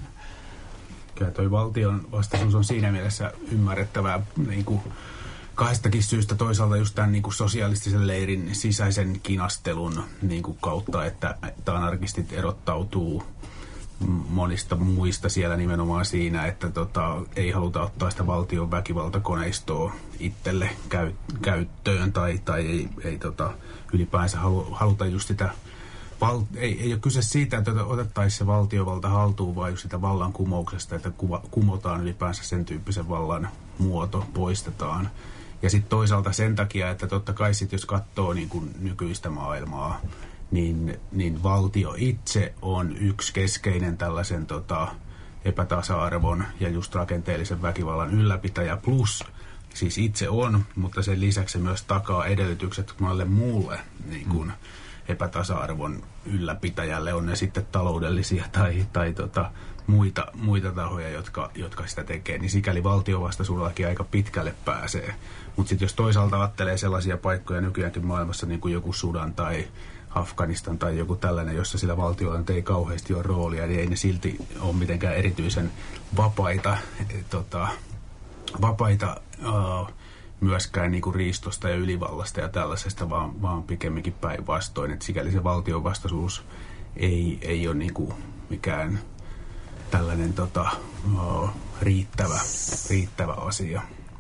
S5: kyllä toi valtion vastaisuus on siinä mielessä ymmärrettävää niin kuin kahdestakin syystä. Toisaalta just tämän niin kuin sosialistisen leirin sisäisen kinastelun niin kuin kautta, että, että anarkistit erottautuu monista muista siellä nimenomaan siinä, että tota, ei haluta ottaa sitä valtion väkivaltakoneistoa itselle käy, käyttöön tai, tai ei, ei tota, ylipäänsä halu, haluta just sitä. Val, ei, ei ole kyse siitä, että otettaisiin se valtiovalta haltuun, vaan just sitä vallankumouksesta, että kuva, kumotaan ylipäänsä sen tyyppisen vallan muoto, poistetaan. Ja sitten toisaalta sen takia, että totta kai sit jos katsoo niin kuin nykyistä maailmaa, niin, niin valtio itse on yksi keskeinen tällaisen tota, epätasa-arvon ja just rakenteellisen väkivallan ylläpitäjä, plus siis itse on, mutta sen lisäksi se myös takaa edellytykset monelle muulle niin kuin, mm. epätasa-arvon ylläpitäjälle, on ne sitten taloudellisia tai, tai tota, muita, muita tahoja, jotka, jotka sitä tekee, niin sikäli valtiovastaisuudellakin aika pitkälle pääsee. Mutta sitten jos toisaalta ajattelee sellaisia paikkoja nykyäänkin maailmassa, niin kuin joku Sudan tai Afganistan tai joku tällainen, jossa sillä valtiolla ei kauheasti ole roolia, niin ei ne silti ole mitenkään erityisen vapaita, tota, vapaita uh, myöskään niinku riistosta ja ylivallasta ja tällaisesta, vaan, vaan pikemminkin päinvastoin. Että sikäli se valtion vastaisuus ei, ei ole niinku mikään tällainen tota, uh, riittävä, riittävä asia.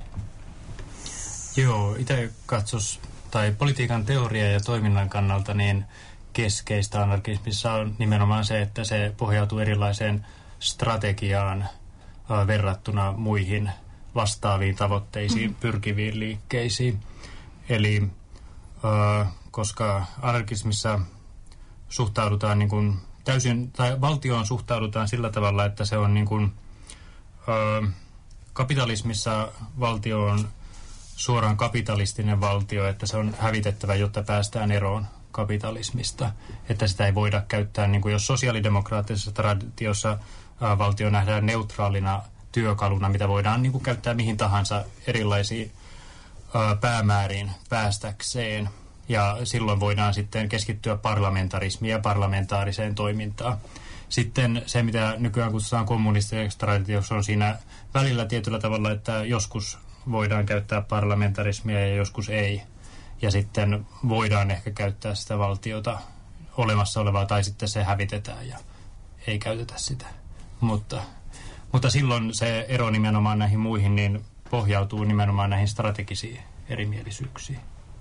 S8: Joo, itse katsos, tai politiikan teoria ja toiminnan kannalta niin keskeistä anarkismissa on nimenomaan se, että se pohjautuu erilaiseen strategiaan uh, verrattuna muihin vastaaviin tavoitteisiin, pyrkiviin liikkeisiin. Eli uh, koska anarkismissa suhtaudutaan niin kuin täysin, tai valtioon suhtaudutaan sillä tavalla, että se on niin kuin, ö, kapitalismissa valtio on suoraan kapitalistinen valtio, että se on hävitettävä, jotta päästään eroon kapitalismista. Että sitä ei voida käyttää, niin kuin jos sosiaalidemokraattisessa traditiossa ä, valtio nähdään neutraalina työkaluna, mitä voidaan niin kuin käyttää mihin tahansa erilaisiin ä, päämääriin päästäkseen. Ja silloin voidaan sitten keskittyä parlamentarismiin ja parlamentaariseen toimintaan. Sitten se, mitä nykyään kutsutaan kommunistiseksi traditioksi, on siinä välillä tietyllä tavalla, että joskus voidaan käyttää parlamentarismia ja joskus ei. Ja sitten voidaan ehkä käyttää sitä valtiota olemassa olevaa, tai sitten se hävitetään ja ei käytetä sitä. Mutta, mutta silloin se ero nimenomaan näihin muihin niin pohjautuu nimenomaan näihin strategisiin erimielisyyksiin.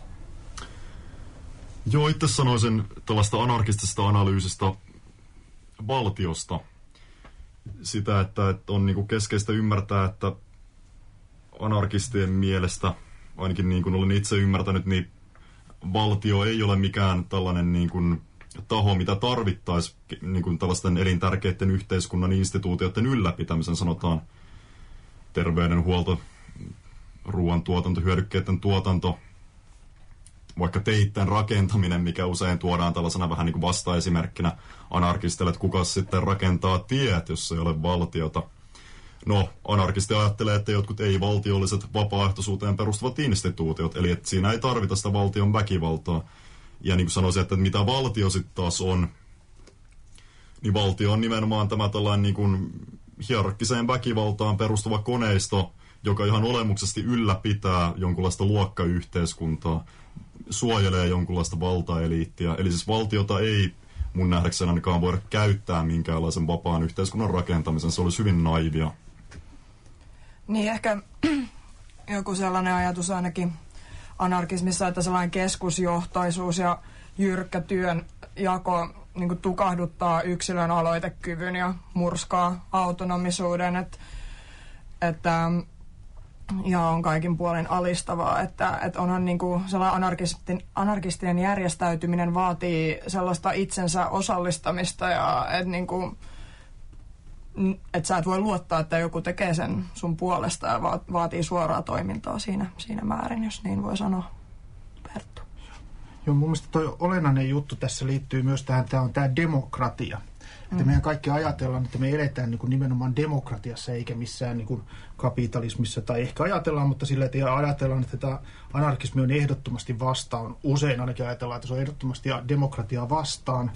S6: Joo, itse sanoisin tällaista anarkistisesta analyysistä valtiosta. Sitä, että, että on niin kuin keskeistä ymmärtää, että anarkistien mielestä, ainakin niin kuin olen itse ymmärtänyt, niin valtio ei ole mikään tällainen niin kuin taho, mitä tarvittaisiin niin kuin tällaisten elintärkeiden yhteiskunnan instituutioiden ylläpitämisen, sanotaan terveydenhuolto, ruoantuotanto, hyödykkeiden tuotanto, vaikka teitten rakentaminen, mikä usein tuodaan tällaisena vähän niin kuin vastaesimerkkinä anarkisteille, että kuka sitten rakentaa tiet, jos ei ole valtiota. No, anarkisti ajattelee, että jotkut ei-valtiolliset vapaaehtoisuuteen perustuvat instituutiot, eli että siinä ei tarvita sitä valtion väkivaltaa. Ja niin kuin sanoisin, että mitä valtio sitten taas on, niin valtio on nimenomaan tämä tällainen niin kuin hierarkkiseen väkivaltaan perustuva koneisto, joka ihan olemuksesti ylläpitää jonkunlaista luokkayhteiskuntaa, suojelee jonkunlaista valtaeliittiä. Eli siis valtiota ei mun nähdäkseni ainakaan voida käyttää minkäänlaisen vapaan yhteiskunnan rakentamisen. Se olisi hyvin naivia.
S3: Niin ehkä joku sellainen ajatus ainakin anarkismissa, että sellainen keskusjohtaisuus ja jyrkkä työnjako niin kuin tukahduttaa yksilön aloitekyvyn ja murskaa autonomisuuden, että, että ja on kaikin puolin alistavaa, että, että onhan niin kuin sellainen anarkistin, anarkistien järjestäytyminen vaatii sellaista itsensä osallistamista ja että, niin kuin, että sä et voi luottaa, että joku tekee sen sun puolesta ja vaatii suoraa toimintaa siinä, siinä määrin, jos niin voi sanoa. Perttu.
S7: Joo, mun mielestä toi olennainen juttu tässä liittyy myös tähän, tämä on tämä demokratia. Että meidän kaikki ajatellaan, että me eletään niin kuin nimenomaan demokratiassa eikä missään niin kuin kapitalismissa, tai ehkä ajatellaan, mutta sillä ei ajatellaan, että tämä anarkismi on ehdottomasti vastaan. Usein ainakin ajatellaan, että se on ehdottomasti demokratiaa vastaan,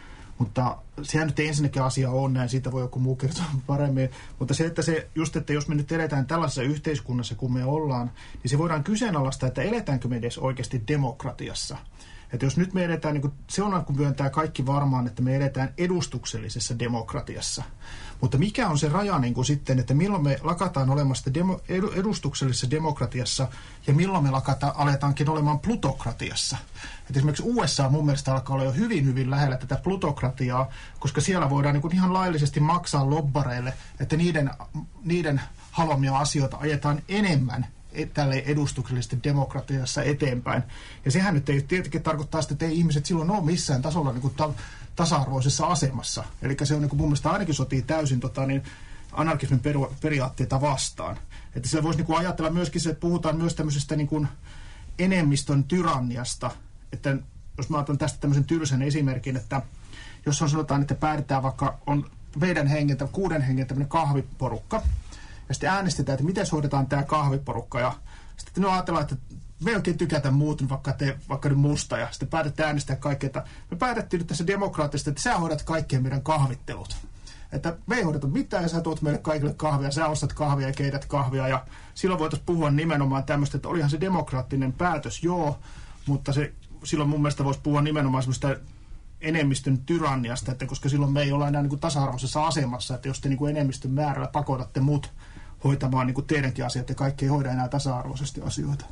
S7: mutta sehän nyt ei ensinnäkin asia ole näin, siitä voi joku muu kertoa paremmin. Mutta se, että se, just että jos me nyt eletään tällaisessa yhteiskunnassa, kun me ollaan, niin se voidaan kyseenalaistaa, että eletäänkö me edes oikeasti demokratiassa. Että jos nyt me edetään, niin kuin, se on kun myöntää kaikki varmaan, että me edetään edustuksellisessa demokratiassa. Mutta mikä on se raja niin kuin sitten, että milloin me lakataan olemasta demo, edustuksellisessa demokratiassa ja milloin me lakata, aletaankin olemaan plutokratiassa. Että esimerkiksi U S A mun mielestä alkaa olla jo hyvin, hyvin lähellä tätä plutokratiaa, koska siellä voidaan niin kuin ihan laillisesti maksaa lobbareille, että niiden, niiden haluamia asioita ajetaan enemmän tälle edustuksellisesti demokratiassa eteenpäin. Ja sehän nyt ei tietenkin tarkoittaa sitä, että ei ihmiset silloin ole missään tasolla niin kuin ta- tasa-arvoisessa asemassa. Eli se on niin kuin mun mielestä ainakin sotii täysin tota, niin anarkismin peru- periaatteita vastaan. Että siellä voisi niin kuin ajatella myöskin se, että puhutaan myös tämmöisestä niin kuin enemmistön tyranniasta. Että jos mä otan tästä tämmöisen tylsän esimerkin, että jos on sanotaan, että päätetään vaikka on meidän hengen, kuuden hengen tämmöinen kahviporukka, ja sitten äänestetään, että miten hoidetaan tämä kahviporukka. Ja sitten no ajatellaan, että me ei oikein tykätä muuten, vaikka te vaikka nyt musta. Ja sitten päätetään äänestää kaikkea, että me päätettiin nyt tässä demokraattisesti, että sä hoidat kaikkien meidän kahvittelut. Että me ei hoideta mitään ja sä tuot meille kaikille kahvia, sä ostat kahvia ja keität kahvia. Ja silloin voitaisiin puhua nimenomaan tämmöistä, että olihan se demokraattinen päätös, joo, mutta se, silloin mun mielestä voisi puhua nimenomaan semmoista enemmistön tyranniasta, että koska silloin me ei olla enää niin kuin tasa-arvoisessa asemassa, että jos te niin kuin enemmistön määrällä pakotatte mut hoitamaan niin kuin teidänkin asiat ja kaikki ei hoida enää tasa-arvoisesti asioita.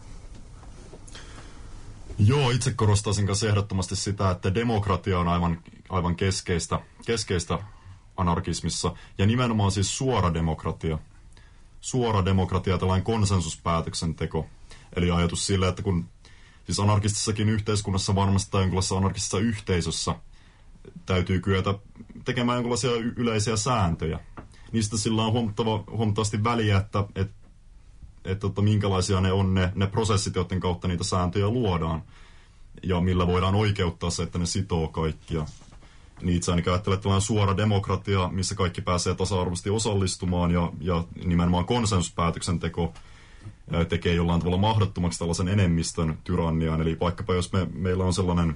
S6: Joo, itse korostaisin kanssa ehdottomasti sitä, että demokratia on aivan, aivan keskeistä, keskeistä anarkismissa ja nimenomaan siis suora demokratia. Suora demokratia, tällainen konsensuspäätöksenteko. Eli ajatus sille, että kun Siis anarkistissakin yhteiskunnassa varmasti tai jonkinlaisessa anarkistisessa yhteisössä täytyy kyetä tekemään jonkinlaisia yleisiä sääntöjä. Niistä sillä on huomattava, huomattavasti väliä, että, että, että, että minkälaisia ne on ne, ne prosessit, joiden kautta niitä sääntöjä luodaan. Ja millä voidaan oikeuttaa se, että ne sitoo kaikkia. Niin itse ainakin ajattelen, että suora demokratia, missä kaikki pääsee tasa-arvoisesti osallistumaan ja, ja nimenomaan konsensuspäätöksenteko tekee jollain tavalla mahdottomaksi tällaisen enemmistön tyranniaan. Eli vaikkapa jos me, meillä on sellainen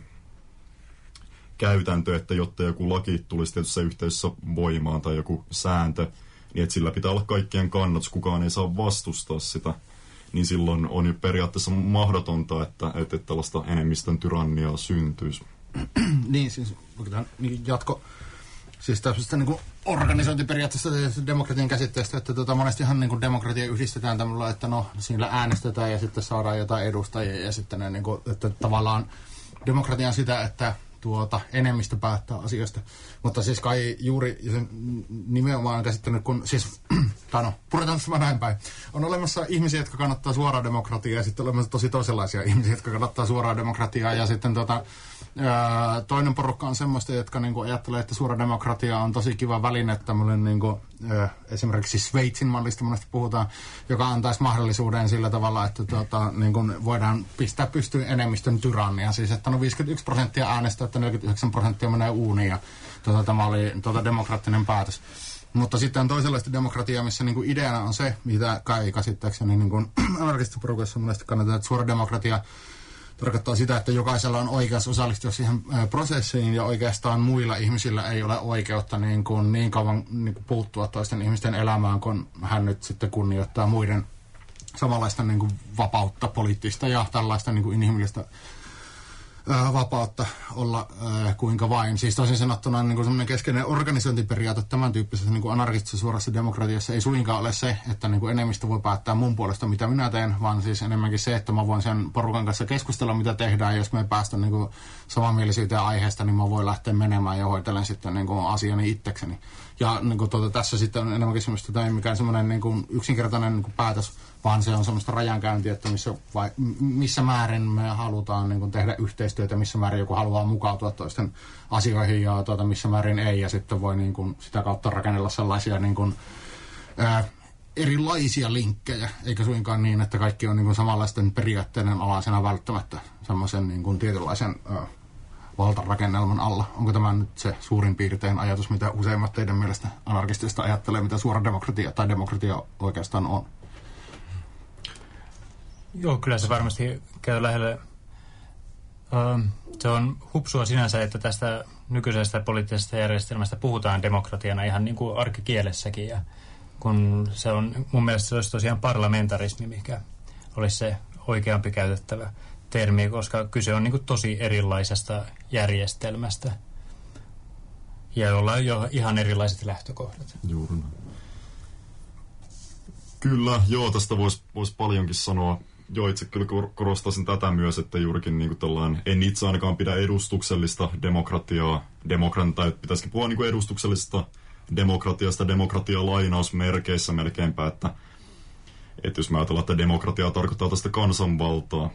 S6: käytäntö, että jotta joku laki tulisi tietyssä yhteisössä voimaan tai joku sääntö, niin että sillä pitää olla kaikkien kannatus, kukaan ei saa vastustaa sitä, niin silloin on jo periaatteessa mahdotonta, että, että tällaista enemmistön tyranniaa syntyisi.
S4: Niin, siis jatko, siis tämmöisestä niin organisointiperiaatteesta demokratian käsitteestä, että tota, monestihan niin demokratia yhdistetään tämmöllä, että no, siinä äänestetään ja sitten saadaan jotain edustajia ja sitten ne, niin kuin, että tavallaan demokratia on sitä, että tuota, enemmistö päättää asioista. Mutta siis kai juuri sen nimenomaan käsittänyt, kun siis, tai no, puretaan mä näin päin. On olemassa ihmisiä, jotka kannattaa suoraa demokratiaa ja sitten on olemassa tosi toisenlaisia ihmisiä, jotka kannattaa suoraa demokratiaa ja sitten tuota, ää, toinen porukka on semmoista, jotka niinku ajattelee, että suora demokratia on tosi kiva väline tämmöinen niinku, ää, esimerkiksi Sveitsin mallista monesti puhutaan, joka antaisi mahdollisuuden sillä tavalla, että tuota, niinku voidaan pistää pystyyn enemmistön tyrannia. Siis että no viisikymmentäyksi prosenttia äänestää, että neljäkymmentäyhdeksän prosenttia menee uuniin ja tuota, tämä oli tuota, demokraattinen päätös. Mutta sitten on toisenlaista demokratiaa, missä niinku ideana on se, mitä kai käsittääkseni niinku anarkistisessa porukassa monesti kannatetaan, että suora demokratia tarkoittaa sitä, että jokaisella on oikeus osallistua siihen prosessiin ja oikeastaan muilla ihmisillä ei ole oikeutta niin, kuin niin kauan niin kuin puuttua toisten ihmisten elämään, kun hän nyt sitten kunnioittaa muiden samanlaista niin kuin vapautta, poliittista ja tällaista niin kuin inhimillistä ää, vapautta olla ää, kuinka vain. Siis toisin sanottuna niin kuin semmoinen keskeinen organisointiperiaate tämän tyyppisessä niin kuin anarkistisessa suorassa demokratiassa ei suinkaan ole se, että niin kuin enemmistö voi päättää mun puolesta, mitä minä teen, vaan siis enemmänkin se, että mä voin sen porukan kanssa keskustella, mitä tehdään. Jos me ei päästä niin kuin samanmielisyyteen aiheesta, niin mä voin lähteä menemään ja hoitelen sitten niin kuin asiani itsekseni. Ja niin kuin tuota, tässä sitten on enemmänkin semmoista, että ei mikään semmoinen niin kuin yksinkertainen niin kuin päätös, vaan se on semmoista rajankäyntiä, että missä, vai, missä määrin me halutaan niin kuin tehdä yhteistyötä, missä määrin joku haluaa mukautua toisten asioihin ja tuota, missä määrin ei. Ja sitten voi niin kuin, sitä kautta rakennella sellaisia niin kuin, ää, erilaisia linkkejä, eikä suinkaan niin, että kaikki on niin kuin samanlaisten periaatteiden alaisena välttämättä semmoisen niin kuin tietynlaisen ää, valtarakennelman alla. Onko tämä nyt se suurin piirtein ajatus, mitä useimmat teidän mielestä anarkistista ajattelee, mitä suora demokratia tai demokratia oikeastaan on?
S8: Joo, kyllä se varmasti käy lähelle. Se on hupsua sinänsä, että tästä nykyisestä poliittisesta järjestelmästä puhutaan demokratiana ihan niin kuin arkikielessäkin. Ja kun se on, mun mielestä se olisi tosiaan parlamentarismi, mikä olisi se oikeampi käytettävä termi, koska kyse on niin kuin tosi erilaisesta järjestelmästä, ja jolla on jo ihan erilaiset lähtökohdat.
S6: Juuri. Kyllä, joo, tästä voisi vois paljonkin sanoa. Joo, itse kyllä korostaisin tätä myös, että juurikin niin kuin tällainen, en itse ainakaan pidä edustuksellista demokratiaa, demokratiaa, tai pitäisikin puhua niin kuin edustuksellisesta demokratiasta, demokratia lainausmerkeissä melkeinpä, että, että jos mä ajatellaan, että demokratia tarkoittaa tästä kansanvaltaa,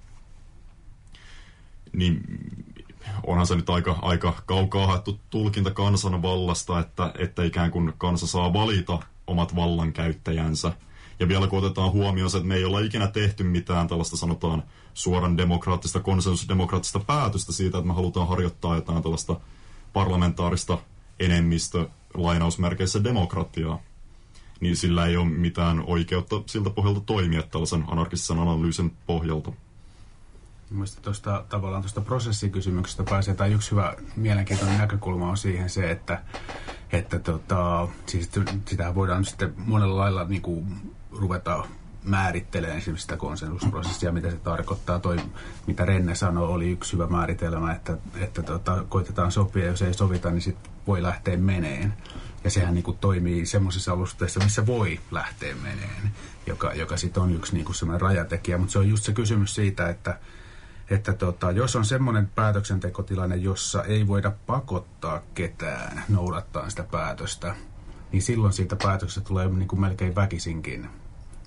S6: niin onhan se nyt aika, aika kaukaa haettu tulkinta kansanvallasta, että, että ikään kuin kansa saa valita omat vallankäyttäjänsä. Ja vielä kun otetaan huomioon se, että me ei olla ikinä tehty mitään tällaista sanotaan suoran demokraattista, konsensusdemokraattista päätöstä siitä, että me halutaan harjoittaa jotain tällaista parlamentaarista enemmistö lainausmerkeissä demokratiaa, niin sillä ei ole mitään oikeutta siltä pohjalta toimia tällaisen anarkistisen analyysin pohjalta.
S5: Mielestäni tuosta tavallaan tuosta prosessikysymyksestä pääsee, tai yksi hyvä mielenkiintoinen näkökulma on siihen se, että, että tota, siis sitä voidaan sitten monella lailla niin kuin ruveta määrittelemään esimerkiksi sitä konsensusprosessia, mitä se tarkoittaa. Toi, mitä Renne sanoi, oli yksi hyvä määritelmä, että, että tota, koitetaan sopia, jos ei sovita, niin sitten voi lähteä meneen. Ja sehän niin kuin toimii semmoisissa alusteissa, missä voi lähteä meneen, joka, joka sitten on yksi niin kuin semmoinen rajatekijä. Mutta se on just se kysymys siitä, että että tota, jos on semmoinen päätöksentekotilanne, jossa ei voida pakottaa ketään noudattaa sitä päätöstä, niin silloin siitä päätöksestä tulee niin kuin melkein väkisinkin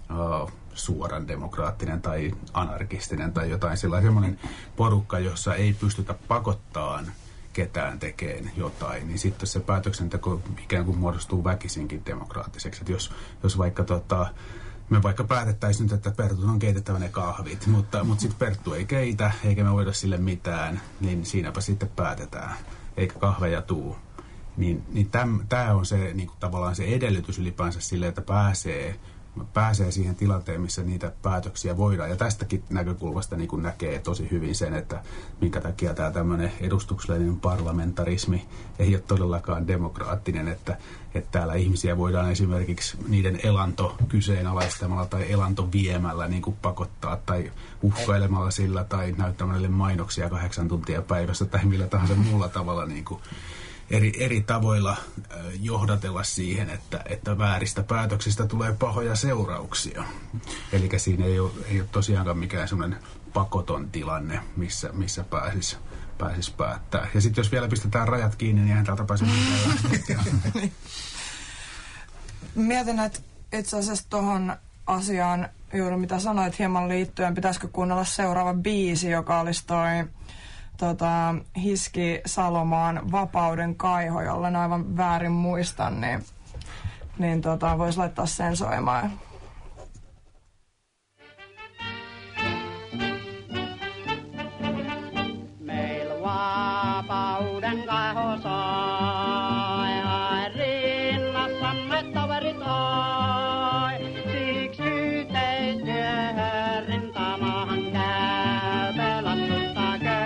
S5: uh, suoran demokraattinen tai anarkistinen tai jotain sellainen semmoinen porukka, jossa ei pystytä pakottaan ketään tekemään jotain, niin sitten se päätöksenteko ikään kuin muodostuu väkisinkin demokraattiseksi. Et jos, jos vaikka tota, me vaikka päätettäisiin nyt, että Pertun on keitettävä ne kahvit, mutta, mutta sitten Perttu ei keitä, eikä me voida sille mitään, niin siinäpä sitten päätetään, eikä kahveja tuu. Niin, niin tämä on se niin kuin tavallaan se edellytys ylipäänsä sille, että pääsee, pääsee siihen tilanteen, missä niitä päätöksiä voidaan. Ja tästäkin näkökulmasta niin kuin näkee tosi hyvin sen, että minkä takia tämä tämmöinen edustuksellinen parlamentarismi ei ole todellakaan demokraattinen, että, että täällä ihmisiä voidaan esimerkiksi niiden elanto kyseenalaistamalla tai elanto viemällä niin kuin pakottaa tai uhkailemalla sillä tai näyttämällä mainoksia kahdeksan tuntia päivässä tai millä tahansa muulla tavalla niin kuin Eri, eri tavoilla äh, johdatella siihen, että, että vääristä päätöksistä tulee pahoja seurauksia. Eli siinä ei ole, ei ole tosiaankaan mikään semmoinen pakoton tilanne, missä, missä pääsisi pääsis päättää. Ja sitten jos vielä pistetään rajat kiinni, niin eihän täältä pääse mitään.
S3: Mietin, että itse asiassa tuohon asiaan, juuri mitä sanoit hieman liittyen, pitäisikö kuunnella seuraava biisi, joka olisi toi Tota, Hiski Salomaan Vapauden kaiho, jolla aivan väärin muistan, niin, niin tota, voisi laittaa sen soimaan.
S9: Meillä vapauden kaiho soi, ai rinnassamme toverit oi, siksi yhteistyöhön rintamaahan käy pelastusta.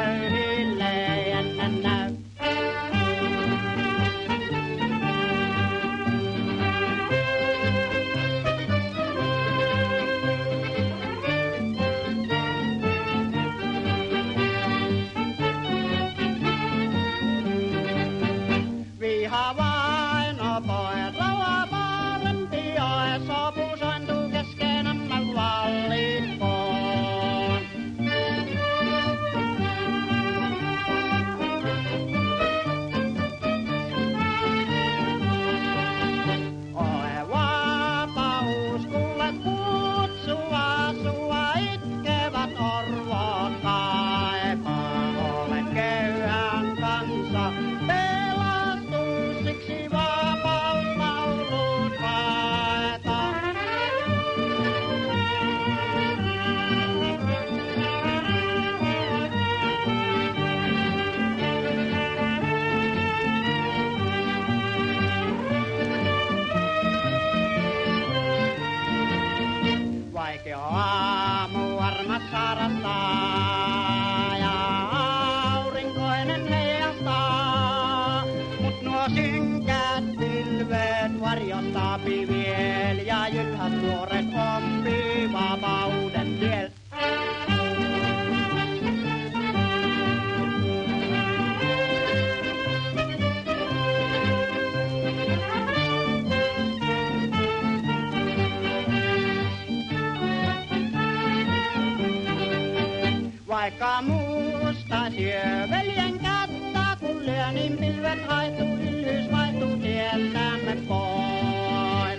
S9: Vaikka musta syö veljen kättä, kun lyö, niin pilvet haihtuu, ylhyys vaihtuu tieltämme pois.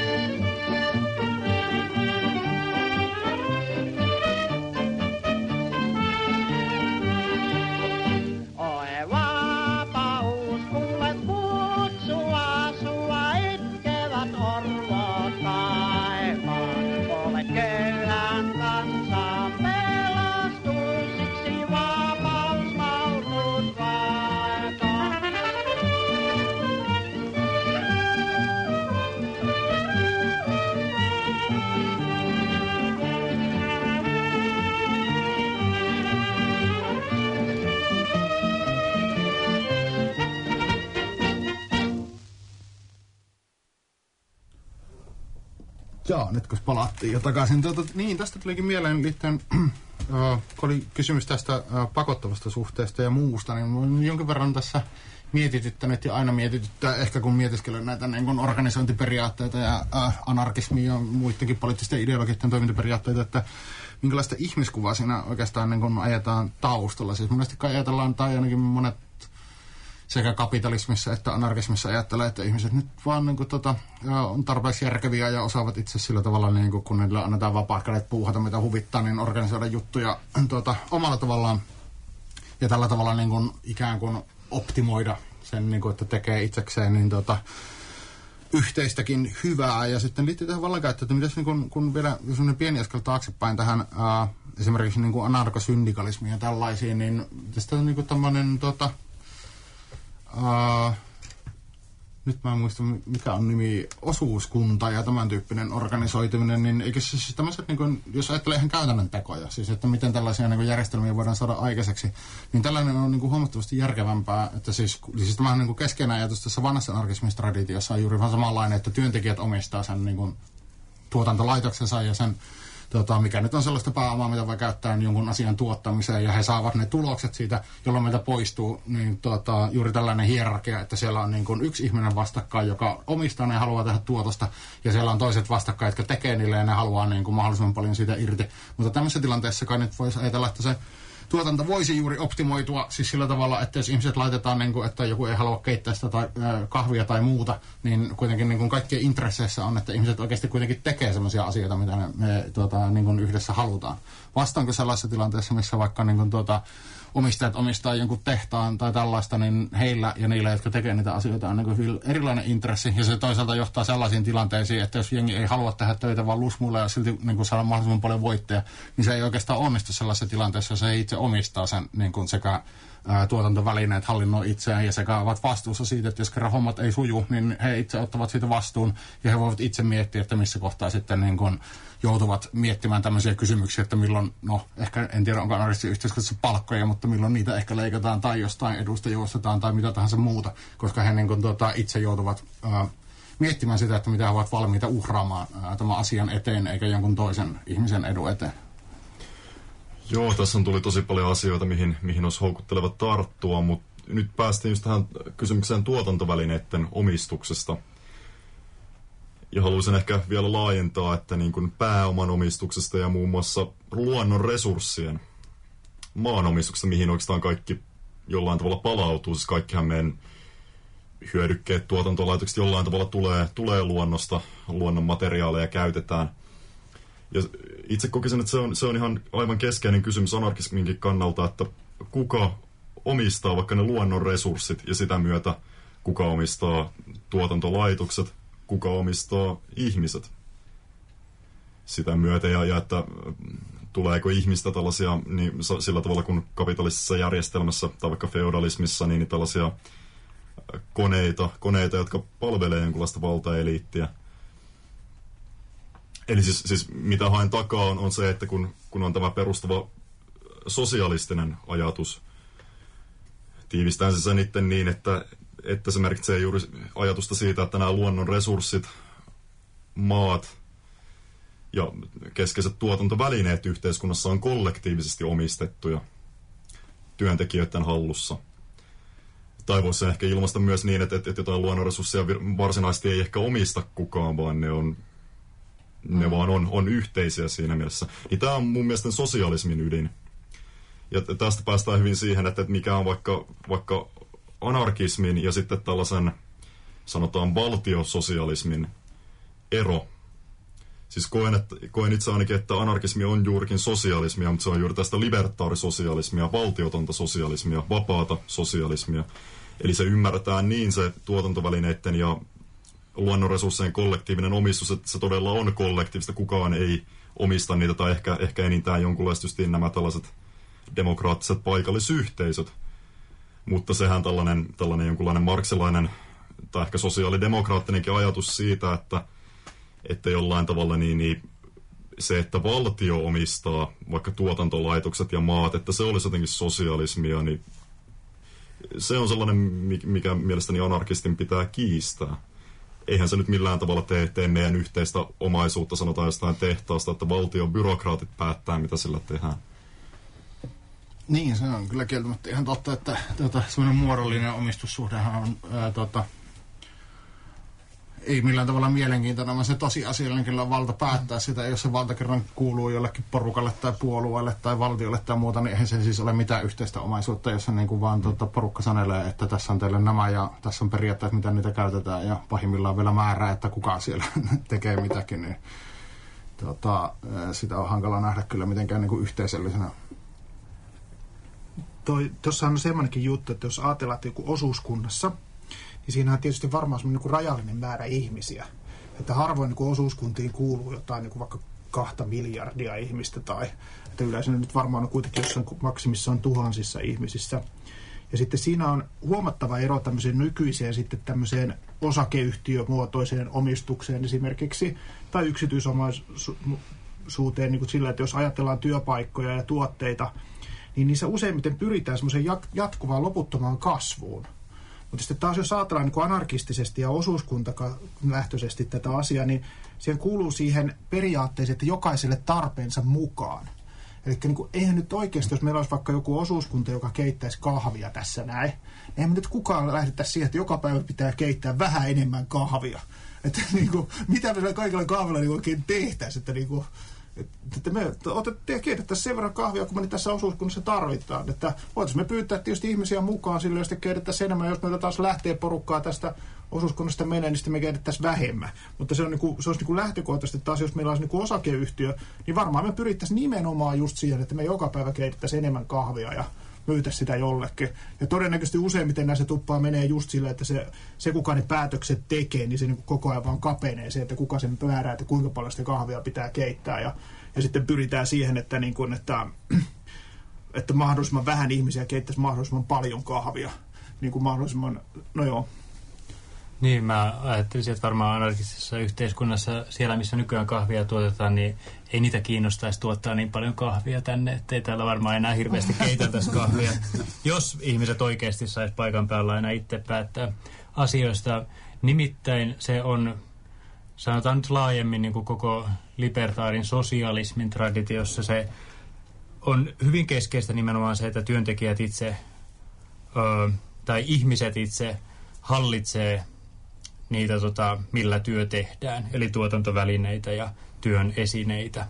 S9: Oi vapaus, kuule kutsua, sua itkevät orvot kaipaan, olet köyhän kansan
S4: Joo, nyt kun palattiin jo takaisin. Tuota, niin, tästä tulikin mieleen liittyen, äh, kun oli kysymys tästä äh, pakottavasta suhteesta ja muusta, niin olen jonkin verran tässä mietityttänyt ja aina mietityttää, ehkä kun mietiskelen näitä niin kuin organisointiperiaatteita ja äh, anarkismia ja muidenkin poliittisten ideologisten toimintaperiaatteita, että minkälaista ihmiskuvaa siinä oikeastaan niin kuin ajetaan taustalla. Siis monesti ajatellaan, tai ainakin monet sekä kapitalismissa että anarkismissa ajattelee, että ihmiset nyt vaan niin kuin, tota, on tarpeeksi järkeviä ja osaavat itse sillä tavalla, niin kuin, kun niille annetaan vapaat kädet puuhata, mitä huvittaa, niin organisoida juttuja tota, omalla tavallaan ja tällä tavalla niin kuin, ikään kuin optimoida sen, niin kuin, että tekee itsekseen niin, tota, yhteistäkin hyvää. Ja sitten liittyy tähän vallankäyttöön, että mitäs niin kun, kun vielä sellainen pieni askel taaksepäin tähän ää, esimerkiksi niin kuin anarkosyndikalismiin ja tällaisiin, niin tästä on niin kuin tämmöinen tota, ää, nyt mä en muista mikä on nimi, osuuskunta ja tämän tyyppinen organisoituminen, niin eikö se siis tämmöiset, niin kuin, jos ajattelee ihan käytännön tekoja, siis että miten tällaisia niin kuin järjestelmiä voidaan saada aikaiseksi, niin tällainen on niin kuin huomattavasti järkevämpää, että siis, siis tämähän niin kuin keskeinen ajatus tässä vanhassa anarkismistraditiossa on juuri vaan samanlainen, että työntekijät omistaa sen niin kuin tuotantolaitoksensa ja sen Tota, mikä nyt on sellaista pääomaa, mitä voi käyttää jonkun asian tuottamiseen, ja he saavat ne tulokset siitä, jolloin meiltä poistuu niin, tota, juuri tällainen hierarkia, että siellä on niin kuin yksi ihminen vastakkain, joka omistaa ne ja haluaa tehdä tuotosta, ja siellä on toiset vastakkain, jotka tekee niille, ja ne haluaa niin kuin mahdollisimman paljon siitä irti. Mutta tämmöisessä tilanteessa kai nyt voisi ajatella, että se tuotanto voisi juuri optimoitua siis sillä tavalla, että jos ihmiset laitetaan, niin kuin, että joku ei halua keittää sitä tai, äh, kahvia tai muuta, niin kuitenkin niin kuin kaikkien intresseissä on, että ihmiset oikeasti kuitenkin tekee sellaisia asioita, mitä me, me tuota, niin kuin yhdessä halutaan. Vastaanko sellaisessa tilanteessa, missä vaikka niin kuin, tuota, omistajat omistaa jonkun tehtaan tai tällaista, niin heillä ja niillä, jotka tekee niitä asioita, on niin kuin erilainen intressi. Ja se toisaalta johtaa sellaisiin tilanteisiin, että jos jengi ei halua tehdä töitä vaan lusmuilla ja silti niin kuin saada mahdollisimman paljon voitteja, niin se ei oikeastaan onnistu sellaisessa tilanteessa, jossa he itse omistaa sen niin kuin sekä ää, tuotantovälineet hallinnoi itseään ja sekä ovat vastuussa siitä, että jos kerran hommat ei suju, niin he itse ottavat siitä vastuun ja he voivat itse miettiä, että missä kohtaa sitten niin kuin joutuvat miettimään tämmöisiä kysymyksiä, että milloin, no ehkä en tiedä onko anarkistiyhteiskunnassa palkkoja, mutta milloin niitä ehkä leikataan tai jostain edusta juostetaan tai mitä tahansa muuta, koska he niin kuin, tuota, itse joutuvat ää, miettimään sitä, että mitä he ovat valmiita uhraamaan ää, tämän asian eteen eikä jonkun toisen ihmisen edun eteen.
S6: Joo, tässä on tuli tosi paljon asioita, mihin, mihin olisi houkutteleva tarttua, mutta nyt päästiin just tähän kysymykseen tuotantovälineiden omistuksesta. Ja haluaisin ehkä vielä laajentaa, että niin kuin pääoman omistuksesta ja muun muassa luonnon resurssien maanomistuksesta, mihin oikeastaan kaikki jollain tavalla palautuu. Siis kaikkihan meidän hyödykkeet, tuotantolaitokset jollain tavalla tulee, tulee luonnosta, luonnon materiaaleja käytetään. Ja itse kokisin, että se on, se on ihan aivan keskeinen kysymys anarkisminkin kannalta, että kuka omistaa vaikka ne luonnon resurssit ja sitä myötä kuka omistaa tuotantolaitokset, kuka omistaa ihmiset sitä myötä ja, ja että tuleeko ihmistä tällaisia, niin sillä tavalla kuin kapitalistisessa järjestelmässä tai vaikka feudalismissa, niin tällaisia koneita, koneita jotka palvelee jonkinlaista valtaeliittiä. Eli siis, siis mitä haen takaa on, on se, että kun, kun on tämä perustava sosialistinen ajatus, tiivistään se sen itse niin, että että se merkitsee juuri ajatusta siitä, että nämä luonnon resurssit, maat ja keskeiset tuotantovälineet yhteiskunnassa on kollektiivisesti omistettuja työntekijöiden hallussa. Tai voisi ehkä ilmaista myös niin, että, että jotain luonnonresursseja varsinaisesti ei ehkä omista kukaan, vaan ne, on, ne mm. vaan on, on yhteisiä siinä mielessä. Niin tämä on mun mielestä sosialismin ydin. Ja tästä päästään hyvin siihen, että mikä on vaikka, vaikka anarkismin ja sitten tällaisen, sanotaan, valtiososialismin ero. Siis koen, että, koen itse ainakin, että anarkismi on juurikin sosialismia, mutta se on juuri tästä libertaarisosialismia, valtiotonta sosialismia, vapaata sosialismia. Eli se ymmärretään niin se tuotantovälineiden ja luonnonresurssien kollektiivinen omistus, että se todella on kollektiivista, kukaan ei omista niitä, tai ehkä, ehkä enintään jonkunlaisesti nämä tällaiset demokraattiset paikallisyhteisöt. Mutta sehän tällainen, tällainen jonkunlainen marksilainen tai ehkä sosiaalidemokraattinenkin ajatus siitä, että, että jollain tavalla niin, niin se, että valtio omistaa vaikka tuotantolaitokset ja maat, että se olisi jotenkin sosialismia, niin se on sellainen, mikä mielestäni anarkistin pitää kiistää. Eihän se nyt millään tavalla tee, tee meidän yhteistä omaisuutta, sanotaan jostain tehtaasta, että valtion byrokraatit päättää, mitä sillä tehdään.
S4: Niin, se on kyllä kieltämättä ihan totta, että tuota, semmoinen muodollinen omistussuhdehan on ää, tuota, ei millään tavalla mielenkiintoinen, vaan se tosiasiallinen kyllä valta päättää sitä. Jos se valta kerran kuuluu jollekin porukalle tai puolueelle tai valtiolle tai muuta, niin eihän se siis ole mitään yhteistä omaisuutta, jos se niin kuin vaan tuota, porukka sanelee, että tässä on teille nämä ja tässä on periaatteessa, mitä niitä käytetään ja pahimmillaan vielä määrää, että kuka siellä tekee mitäkin, niin tuota, sitä on hankala nähdä kyllä mitenkään niin kuin yhteisöllisenä.
S7: Tuossa on semmoinenkin juttu, että jos ajatellaan, että joku osuuskunnassa, niin siinä on tietysti varmaan semmoinen niin rajallinen määrä ihmisiä. Että harvoin niin osuuskuntiin kuuluu jotain niin vaikka kahta miljardia ihmistä, tai että yleensä nyt varmaan on kuitenkin jossain maksimissaan tuhansissa ihmisissä. Ja sitten siinä on huomattava ero tämmöiseen nykyiseen sitten tämmöiseen osakeyhtiömuotoiseen omistukseen esimerkiksi, tai yksityisomaisuuteen niin kuin sillä, että jos ajatellaan työpaikkoja ja tuotteita, niin niissä useimmiten pyritään semmoiseen jatkuvaan loputtomaan kasvuun. Mutta sitten taas jos ajatellaan niin anarkistisesti ja osuuskuntalähtöisesti tätä asiaa, niin siihen kuuluu siihen periaatteeseen, että jokaiselle tarpeensa mukaan. Eli niin kuin, eihän nyt oikeasti, jos meillä olisi vaikka joku osuuskunta, joka keittäisi kahvia tässä näin, niin eihän me nyt kukaan lähdettäisi siihen, että joka päivä pitää keittää vähän enemmän kahvia. Että niin kuin, mitä me kaikilla kahvilla niin oikein tehtäisiin, että niin kuin, että me keitettäisiin sen verran kahvia, kun me tässä osuuskunnassa tarvitaan. Että voitaisiin me pyytää tietysti ihmisiä mukaan sille, jos te keitettäisiin enemmän. Jos meillä taas lähtee porukkaa tästä osuuskunnasta menee, niin sitten me keitettäisiin vähemmän. Mutta se, on niinku, se olisi niinku lähtökohtaisesti taas, jos meillä olisi niinku osakeyhtiö, niin varmaan me pyrittäisiin nimenomaan just siihen, että me joka päivä keitettäisiin enemmän kahvia ja myytäisiin sitä jollekin. Ja todennäköisesti useimmiten näissä tuppaa menee just sillä, että se, se kuka ne päätökset tekee, niin se niin koko ajan vaan kapenee se, että kuka sen määrää, että kuinka paljon sitä kahvia pitää keittää. Ja, ja sitten pyritään siihen, että, niin kuin, että, että mahdollisimman vähän ihmisiä keittäisi mahdollisimman paljon kahvia. Niin kuin mahdollisimman, no joo.
S8: Niin, mä ajattelisin, että varmaan anarkistisessa yhteiskunnassa, siellä missä nykyään kahvia tuotetaan, niin ei niitä kiinnostaisi tuottaa niin paljon kahvia tänne, ettei täällä varmaan enää hirveästi keiteltäisi kahvia. Jos ihmiset oikeasti saisi paikan päällä aina itse päättää asioista. Nimittäin se on, sanotaan nyt laajemmin niin kuin koko libertaarin sosialismin traditiossa, se on hyvin keskeistä nimenomaan se, että työntekijät itse ö, tai ihmiset itse hallitsee niitä, tota, millä työ tehdään, eli tuotantovälineitä ja työn esineitä.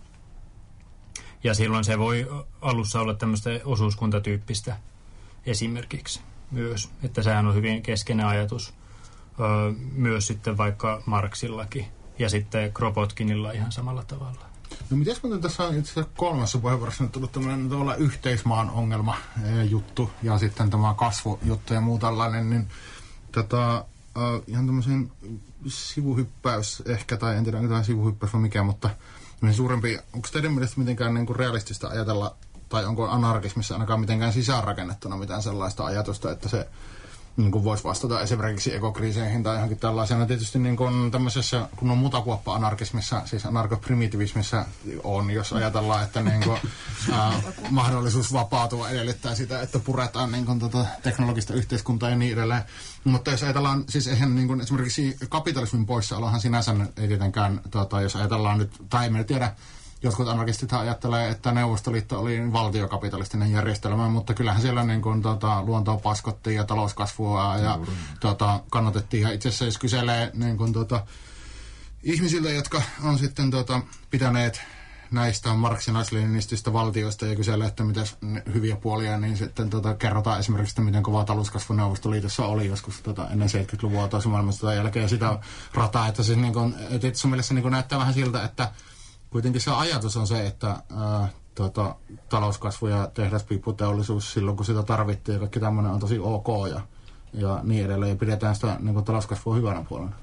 S8: Ja silloin se voi alussa olla tämmöistä osuuskuntatyyppistä esimerkiksi myös, että sehän on hyvin keskeinen ajatus öö, myös sitten vaikka Marxillakin ja sitten Kropotkinilla ihan samalla tavalla.
S4: No mites kun tässä on itse asiassa kolmessa puheenvuorossa nyt tullut tämmöinen tavallaan yhteismaan ongelma juttu ja sitten tämä kasvujuttu ja muu tällainen, niin tota, uh, ihan tämmöisen sivuhyppäys ehkä, tai en tiedä onko tämä sivuhyppäys vai mikä, mutta suurempi, onko teidän mielestä mitenkään niin kuin realistista ajatella, tai onko anarkismissa ainakaan mitenkään sisäänrakennettuna mitään sellaista ajatusta, että se niin kuin voisi vastata esimerkiksi ekokriiseihin tai johonkin tällaisena. Tietysti niin kuin tämmöisessä, kun on mutakuoppa-anarkismissa, siis anarkoprimitivismissä on, jos ajatellaan, että niin kuin, ää, mahdollisuus vapautua edellyttää sitä, että puretaan niin kuin, tota, teknologista yhteiskuntaa ja niin edelleen. Mutta jos ajatellaan, siis eihän niin kuin, esimerkiksi kapitalismin poissaolohan sinänsä ei tietenkään, tota, jos ajatellaan nyt, tai emme tiedä, jotkut anarkistit ajattelee, että Neuvostoliitto oli valtiokapitalistinen järjestelmä, mutta kyllähän siellä niin kuin, tota, luontoa paskottiin ja talouskasvua ja mm. tota, kannatettiin. Ja itse asiassa jos kyselee niin kuin, tota, ihmisiltä, jotka on sitten tota, pitäneet näistä marksinais-leninistisistä valtioista ja kyselee, että mitä hyviä puolia, niin sitten tota, kerrotaan esimerkiksi, että miten kova talouskasvu Neuvostoliitossa oli joskus tota, ennen seitsemänkymmentäluvua toisen maailmansodan jälkeen ja sitä rataa. Että siis niin kuin, tietysti mielessä niin kuin näyttää vähän siltä, että kuitenkin se ajatus on se, että ää, tota, talouskasvu ja tehdaspiipputeollisuus silloin, kun sitä tarvittiin ja kaikki tämmöinen on tosi ok ja, ja niin edelleen. Ja pidetään sitä niin kuin talouskasvua hyvänä puolena.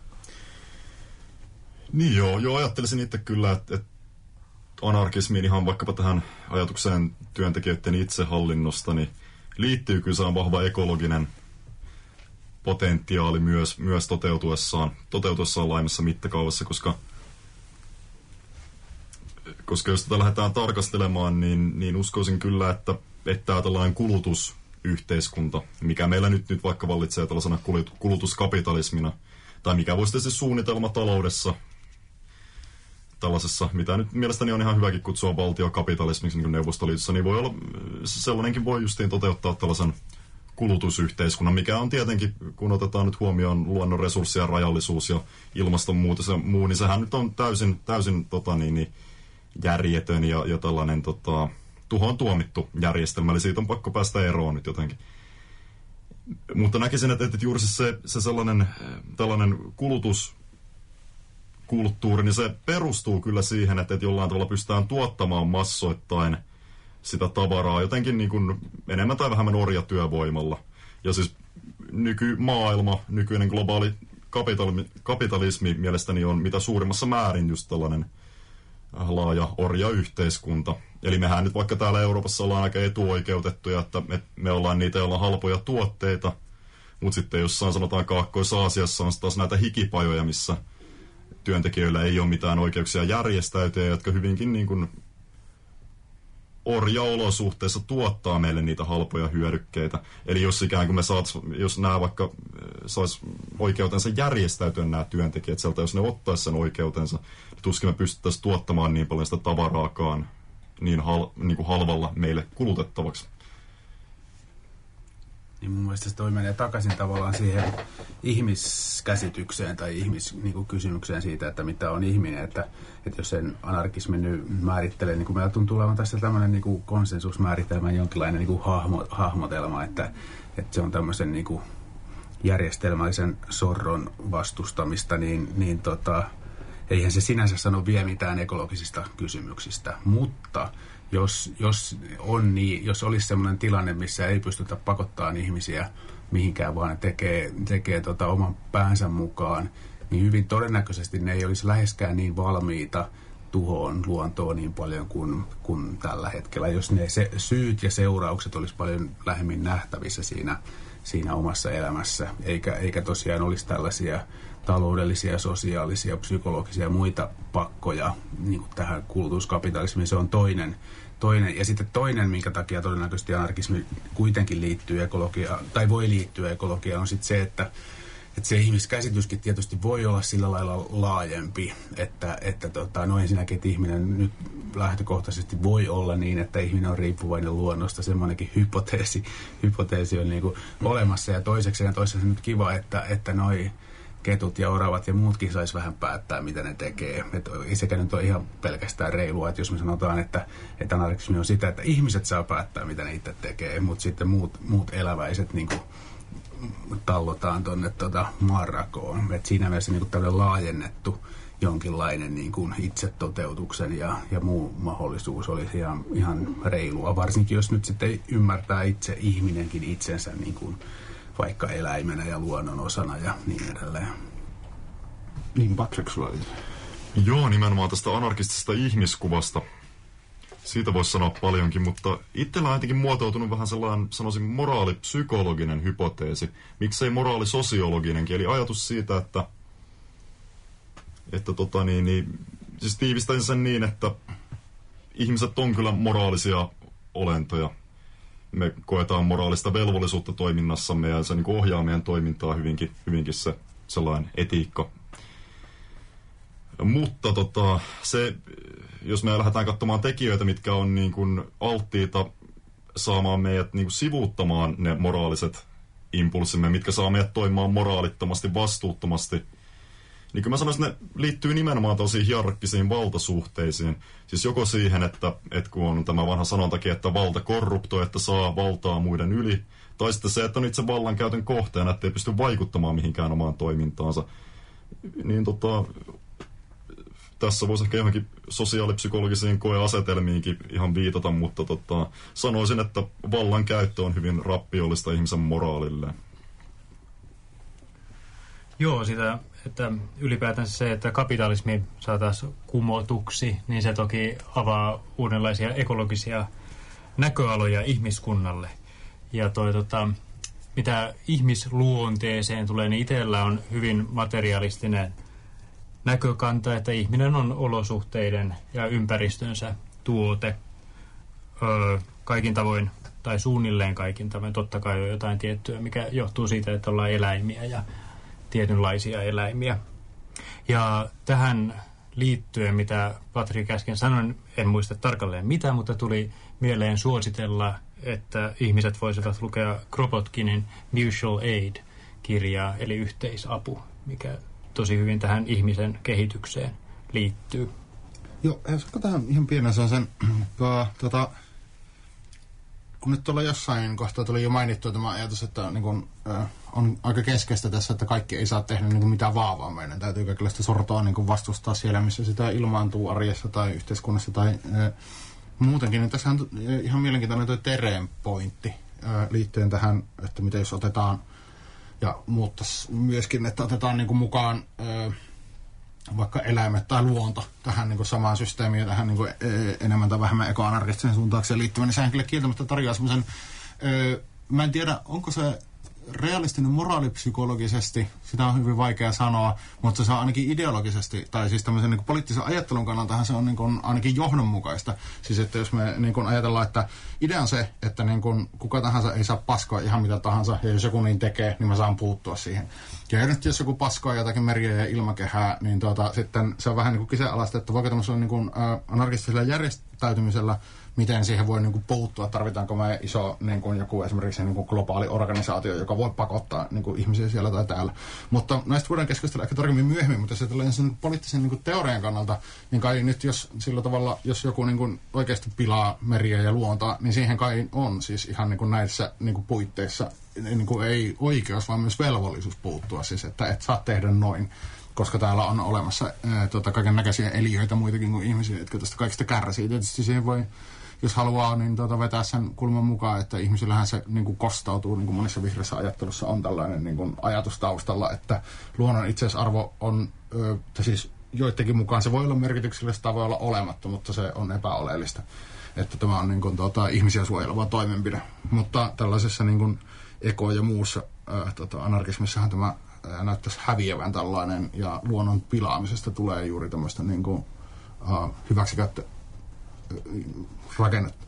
S6: Niin joo, joo ajattelisin itse kyllä, että, että anarkismiin ihan vaikkapa tähän ajatukseen työntekijöiden itsehallinnosta, niin liittyy kyllä se on vahva ekologinen potentiaali myös, myös toteutuessaan, toteutuessaan laajemmassa mittakaavassa, koska Koska jos tätä lähdetään tarkastelemaan, niin, niin uskoisin kyllä, että, että tällainen kulutusyhteiskunta, mikä meillä nyt, nyt vaikka vallitsee tällaisena kulutuskapitalismina, tai mikä voisi tietysti suunnitelma taloudessa, tällaisessa, mitä nyt mielestäni on ihan hyväkin kutsua valtiokapitalismiksi niin kuin Neuvostoliitossa, niin voi olla, sellainenkin voi justiin toteuttaa tällaisen kulutusyhteiskunnan, mikä on tietenkin, kun otetaan nyt huomioon luonnon resurssien rajallisuus ja ilmastonmuutos ja muu, niin sehän nyt on täysin, täysin tota, niin, niin, järjetön ja, ja tällainen tota, tuhoon tuomittu järjestelmä, eli siitä on pakko päästä eroon nyt jotenkin. Mutta näkisin, että, että juuri se, se sellainen tällainen kulutuskulttuuri, niin se perustuu kyllä siihen, että, että jollain tavalla pystytään tuottamaan massoittain sitä tavaraa jotenkin niin kuin enemmän tai vähemmän orjatyövoimalla. Ja siis nykymaailma, nykyinen globaali kapitalismi, kapitalismi mielestäni on mitä suurimmassa määrin just tällainen laaja orjayhteiskunta. Eli mehän nyt vaikka täällä Euroopassa ollaan aika etuoikeutettuja, että me, me ollaan niitä, joilla on halpoja tuotteita, mutta sitten jossain sanotaan Kaakkois-Aasiassa on taas näitä hikipajoja, missä työntekijöillä ei ole mitään oikeuksia järjestäytyä, jotka hyvinkin niin kuin orjaolosuhteissa tuottaa meille niitä halpoja hyödykkeitä. Eli jos ikään kuin me saats, jos nämä vaikka sais oikeutensa järjestäytyä nämä työntekijät sieltä, jos ne ottaisi sen oikeutensa, niin tuskin me pystyttäisiin tuottamaan niin paljon sitä tavaraakaan niin, hal, niin kuin halvalla meille kulutettavaksi.
S5: Niin mun mielestä se toi menee takaisin tavallaan siihen ihmiskäsitykseen tai ihmiskysymykseen siitä, että mitä on ihminen. Että, että jos sen anarkismi nyt määrittelee, niin kuin meillä tuntuu olevan tässä tämmöinen niin kuin konsensusmääritelmä, jonkinlainen niin kuin hahmo, hahmotelma, että, että se on tämmöisen niin kuin järjestelmällisen sorron vastustamista, niin, niin tota, eihän se sinänsä sano vielä mitään ekologisista kysymyksistä, mutta Jos, jos, on niin, jos olisi sellainen tilanne, missä ei pystytä pakottamaan ihmisiä mihinkään, vaan ne tekee, tekee tota oman päänsä mukaan, niin hyvin todennäköisesti ne ei olisi läheskään niin valmiita tuhoon luontoon niin paljon kuin, kuin tällä hetkellä. Jos ne se, syyt ja seuraukset olisi paljon lähemmin nähtävissä siinä, siinä omassa elämässä, eikä, eikä tosiaan olisi tällaisia taloudellisia, sosiaalisia, psykologisia ja muita pakkoja niin kuin tähän kulutuskapitalismiin. Se on toinen, toinen. Ja sitten toinen, minkä takia todennäköisesti anarkismi kuitenkin liittyy ekologiaan, tai voi liittyä ekologiaan, on sitten se, että, että se ihmiskäsityskin tietysti voi olla sillä lailla laajempi, että, että tota, no ensinnäkin, että ihminen nyt lähtökohtaisesti voi olla niin, että ihminen on riippuvainen luonnosta, semmoinenkin hypoteesi, hypoteesi on niin kuin olemassa, ja toiseksi ja toiseksi nyt kiva, että, että noi ketut ja oravat ja muutkin sais vähän päättää, mitä ne tekee. Et ei sekä nyt ole ihan pelkästään reilua, että jos me sanotaan, että, että anarkismi on sitä, että ihmiset saa päättää, mitä ne itse tekee, mutta sitten muut, muut eläväiset niin kuin tallotaan tuonne tota maanrakoon. Et siinä mielessä niin kuin tämmöinen laajennettu jonkinlainen niin kuin itsetoteutuksen ja, ja muu mahdollisuus olisi ihan, ihan reilua, varsinkin jos nyt sitten ymmärtää itse ihminenkin itsensä niin kuin vaikka eläimenä ja luonnon osana ja niin edelleen.
S7: Niin, Patrick, sulla oli.
S6: Joo, nimenomaan tästä anarkistisesta ihmiskuvasta. Siitä voisi sanoa paljonkin, mutta itsellä on jotenkin muotoutunut vähän sellainen, sanoisin, moraalipsykologinen hypoteesi. Miksei moraalisosiologinenkin, eli ajatus siitä, että, että tota niin, niin, siis tiivistäisin sen niin, että ihmiset on kyllä moraalisia olentoja. Me koetaan moraalista velvollisuutta toiminnassamme ja se niin kuin ohjaa meidän toimintaa hyvinkin, hyvinkin se sellainen etiikka. Mutta tota, se, jos me lähdetään katsomaan tekijöitä, mitkä on niin kuin alttiita saamaan meidät niin kuin sivuuttamaan ne moraaliset impulssimme, mitkä saa meidät toimimaan moraalittomasti, vastuuttomasti, niin kyllä mä sanoisin, että ne liittyy nimenomaan tosi hierarkkisiin valtasuhteisiin. Siis joko siihen, että, että kun on tämä vanha sanontakin, että valta korruptoi, että saa valtaa muiden yli, tai sitten se, että on itse vallankäytön kohteena, että ei pysty vaikuttamaan mihinkään omaan toimintaansa. Niin tota, tässä voisi ehkä johonkin sosiaalipsykologisiin koeasetelmiinkin ihan viitata, mutta tota, sanoisin, että vallankäyttö on hyvin rappiollista ihmisen moraalille.
S8: Joo, sitä, että ylipäätään se, että kapitalismi saataisiin kumotuksi, niin se toki avaa uudenlaisia ekologisia näköaloja ihmiskunnalle. Ja toi, tota, mitä ihmisluonteeseen tulee, niin itsellä on hyvin materialistinen näkökanta, että ihminen on olosuhteiden ja ympäristönsä tuote öö, kaikin tavoin, tai suunnilleen kaikin tavoin. Totta kai on jotain tiettyä, mikä johtuu siitä, että ollaan eläimiä ja tietynlaisia eläimiä. Ja tähän liittyen, mitä Patrik äsken sanoi, en muista tarkalleen mitä, mutta tuli mieleen suositella että ihmiset voisivat lukea Kropotkinin Mutual Aid-kirjaa, eli yhteisapu, mikä tosi hyvin tähän ihmisen kehitykseen liittyy.
S4: Joo, saanko tähän ihan pienen sen, tuota, kun nyt tuolla jossain kohtaa tuli jo mainittua tämä ajatus, että niin kun, äh, on aika keskeistä tässä, että kaikki ei saa tehdä niin kuin mitään vaavaa. Meidän täytyy kaikenlaista sortoa niin kuin vastustaa siellä, missä sitä ilmaantuu arjessa tai yhteiskunnassa tai äh, muutenkin. Niin tässä on ihan mielenkiintoinen tuo Tereen pointti äh, liittyen tähän, että mitä jos otetaan, ja muuttaisi myöskin, että otetaan niin kuin mukaan äh, vaikka eläimet tai luonto tähän niin kuin samaan systeemiin ja tähän niin kuin enemmän tai vähemmän ekoanarkistiseen suuntaukseen liittyvän, niin sehän kyllä kieltämättä tarjoaa semmoisen, mä en tiedä, onko se realistinen moraalipsykologisesti, sitä on hyvin vaikea sanoa, mutta se on ainakin ideologisesti, tai siis tämmöisen niin kuin poliittisen ajattelun kannaltahan se on niin kuin ainakin johdonmukaista. Siis että jos me niin kuin ajatellaan, että idea on se, että niin kuin kuka tahansa ei saa paskoa ihan mitä tahansa, ja jos joku niin tekee, niin mä saan puuttua siihen. Ja nyt jos joku paskoa jotakin meriä ja ilmakehää, niin tuota, sitten se on vähän niin kuin kyseenalaista, että voiko tämmöisellä niin kuin, ä, anarkistisella järjestäytymisellä miten siihen voi niin kuin puuttua, tarvitaanko me iso niin kuin joku esimerkiksi niin kuin globaali organisaatio, joka voi pakottaa niin kuin ihmisiä siellä tai täällä. Mutta näistä voidaan keskustella ehkä tarkemmin myöhemmin, mutta se tulee sen poliittisen niin kuin teorian kannalta, niin kai nyt jos sillä tavalla, jos joku niin kuin oikeasti pilaa meriä ja luontoa, niin siihen kai on siis ihan niin kuin näissä niin kuin puitteissa niin kuin ei oikeus, vaan myös velvollisuus puuttua, siis että et saa tehdä noin. Koska täällä on olemassa ää, tota, kaiken näköisiä eliöitä muitakin kuin ihmisiä, jotka tästä kaikista kärsii. Tietysti siihen voi, jos haluaa, niin tuota, vetää sen kulman mukaan, että ihmisillähän se niin kuin kostautuu, niin kuin monessa vihreässä ajattelussa on tällainen niin kuin ajatus taustalla, että luonnon itseisarvo on, ö, siis joidenkin mukaan se voi olla merkityksellistä tai voi olla olematta, mutta se on epäoleellista. Että tämä on niin kuin, tuota, ihmisiä suojeleva toimenpide. Mutta tällaisessa niin kuin eko- ja muussa ö, tota, anarkismissahan tämä näyttäisi häviävän tällainen, ja luonnon pilaamisesta tulee juuri tämmöistä niin kuin, uh, hyväksikäyttö rakennetta.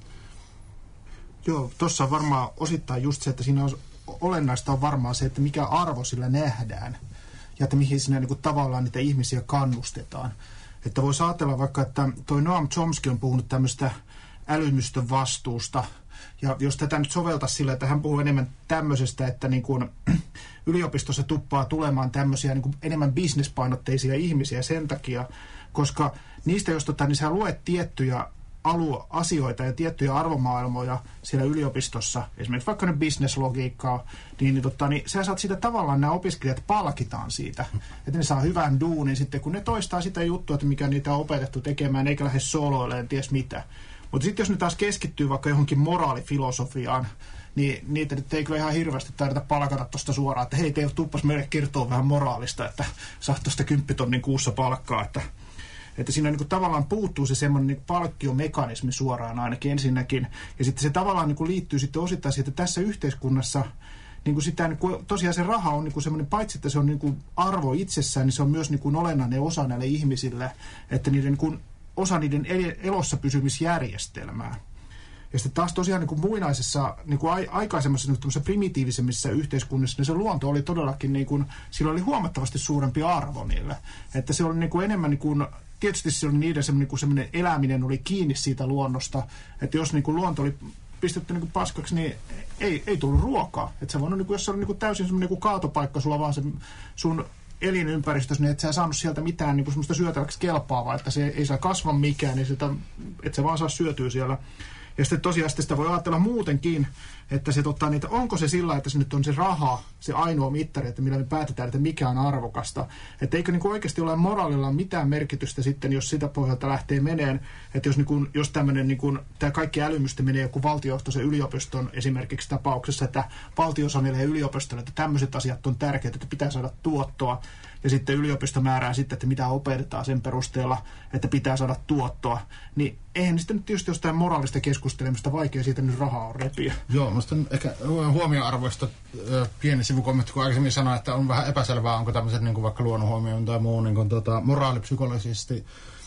S7: Joo, tuossa on varmaan osittain just se, että siinä on olennaista on varmaan se, että mikä arvo sillä nähdään, ja että mihin siinä niin kuin, tavallaan niitä ihmisiä kannustetaan. Että voisi ajatella vaikka, että toi Noam Chomsky on puhunut tämmöistä älymystön vastuusta, ja jos tätä nyt soveltaisi sillä, että hän puhuu enemmän tämmöisestä, että niin kuin yliopistossa tuppaa tulemaan tämmöisiä niin kuin enemmän bisnespainotteisia ihmisiä sen takia, koska niistä, jos tota, niin sä luet tiettyjä alue, asioita ja tiettyjä arvomaailmoja siellä yliopistossa, esimerkiksi vaikka nyt bisneslogiikkaa, niin, niin, tota, niin sä saat siitä tavallaan, nämä opiskelijat palkitaan siitä, että ne saa hyvän duunin sitten, kun ne toistaa sitä juttua, että mikä niitä on opetettu tekemään, eikä lähde soloilemaan ties mitä. Mutta sitten jos ne taas keskittyy vaikka johonkin moraalifilosofiaan, niin niitä nyt ei kyllä ihan hirveästi tarvita palkata tuosta suoraan, että hei, te tuppas meille kertoo vähän moraalista, että saat tuosta kymppitonnin kuussa palkkaa, että, että siinä niin kuin tavallaan puuttuu se semmoinen niin palkkiomekanismi suoraan ainakin ensinnäkin, ja sitten se tavallaan niin kuin liittyy sitten osittain siihen, että tässä yhteiskunnassa niin kuin sitä, niin kuin, tosiaan se raha on niin kuin semmoinen, paitsi että se on niin kuin arvo itsessään, niin se on myös niin kuin olennainen osa näille ihmisille, että niiden niin kuin osa niiden elossa pysymisjärjestelmää. Ja sitten taas tosiaan niin kuin muinaisessa, niin kuin aikaisemmassa niin primitiivisemmissä yhteiskunnissa, niin se luonto oli todellakin, niin kuin, sillä oli huomattavasti suurempi arvo niille. Että se oli niin kuin enemmän, niin kuin, tietysti se oli niiden semmoinen, niin kuin semmoinen eläminen oli kiinni siitä luonnosta, että jos niin kuin luonto oli pistetty niin kuin paskaksi, niin ei, ei tullut ruokaa. Että se voinut, niin kuin, jos se oli niin kuin täysin semmoinen niin kuin kaatopaikka, sulla vaan se sun elinympäristössä, niin et sä saanut sieltä mitään niin kuin semmoista syötäväksi kelpaavaa, että se ei saa kasva mikään, niin sitä, et sä vaan saa syötyä siellä. Ja sitten tosiaan sitä voi ajatella muutenkin, että se, tota, niin, että onko se sillä, että se nyt on se raha, se ainoa mittari, että millä me päätetään, että mikä on arvokasta. Että eikö niin kuin oikeasti ole moraalilla mitään merkitystä sitten, jos sitä pohjalta lähtee meneen, että jos, niin kuin, jos tämmöinen, niin kuin, tämä kaikki älymystö menee joku valtiojohtoisen yliopiston esimerkiksi tapauksessa, että valtio sanelee yliopistolle, että tämmöiset asiat on tärkeitä, että pitää saada tuottoa, ja sitten yliopisto määrää sitten, että mitä opetetaan sen perusteella, että pitää saada tuottoa, niin eihän sitten nyt tietysti jostain moraalista keskustelemista vaikea siitä nyt rahaa on repiä.
S4: Joo, minusta on ehkä huomioarvoista pieni sivukommentti, kun aikaisemmin sanoin, että on vähän epäselvää, onko tämmöiset niin kuin vaikka luonnonhuomioon tai muu niin kuin, tota, moraalipsykologisesti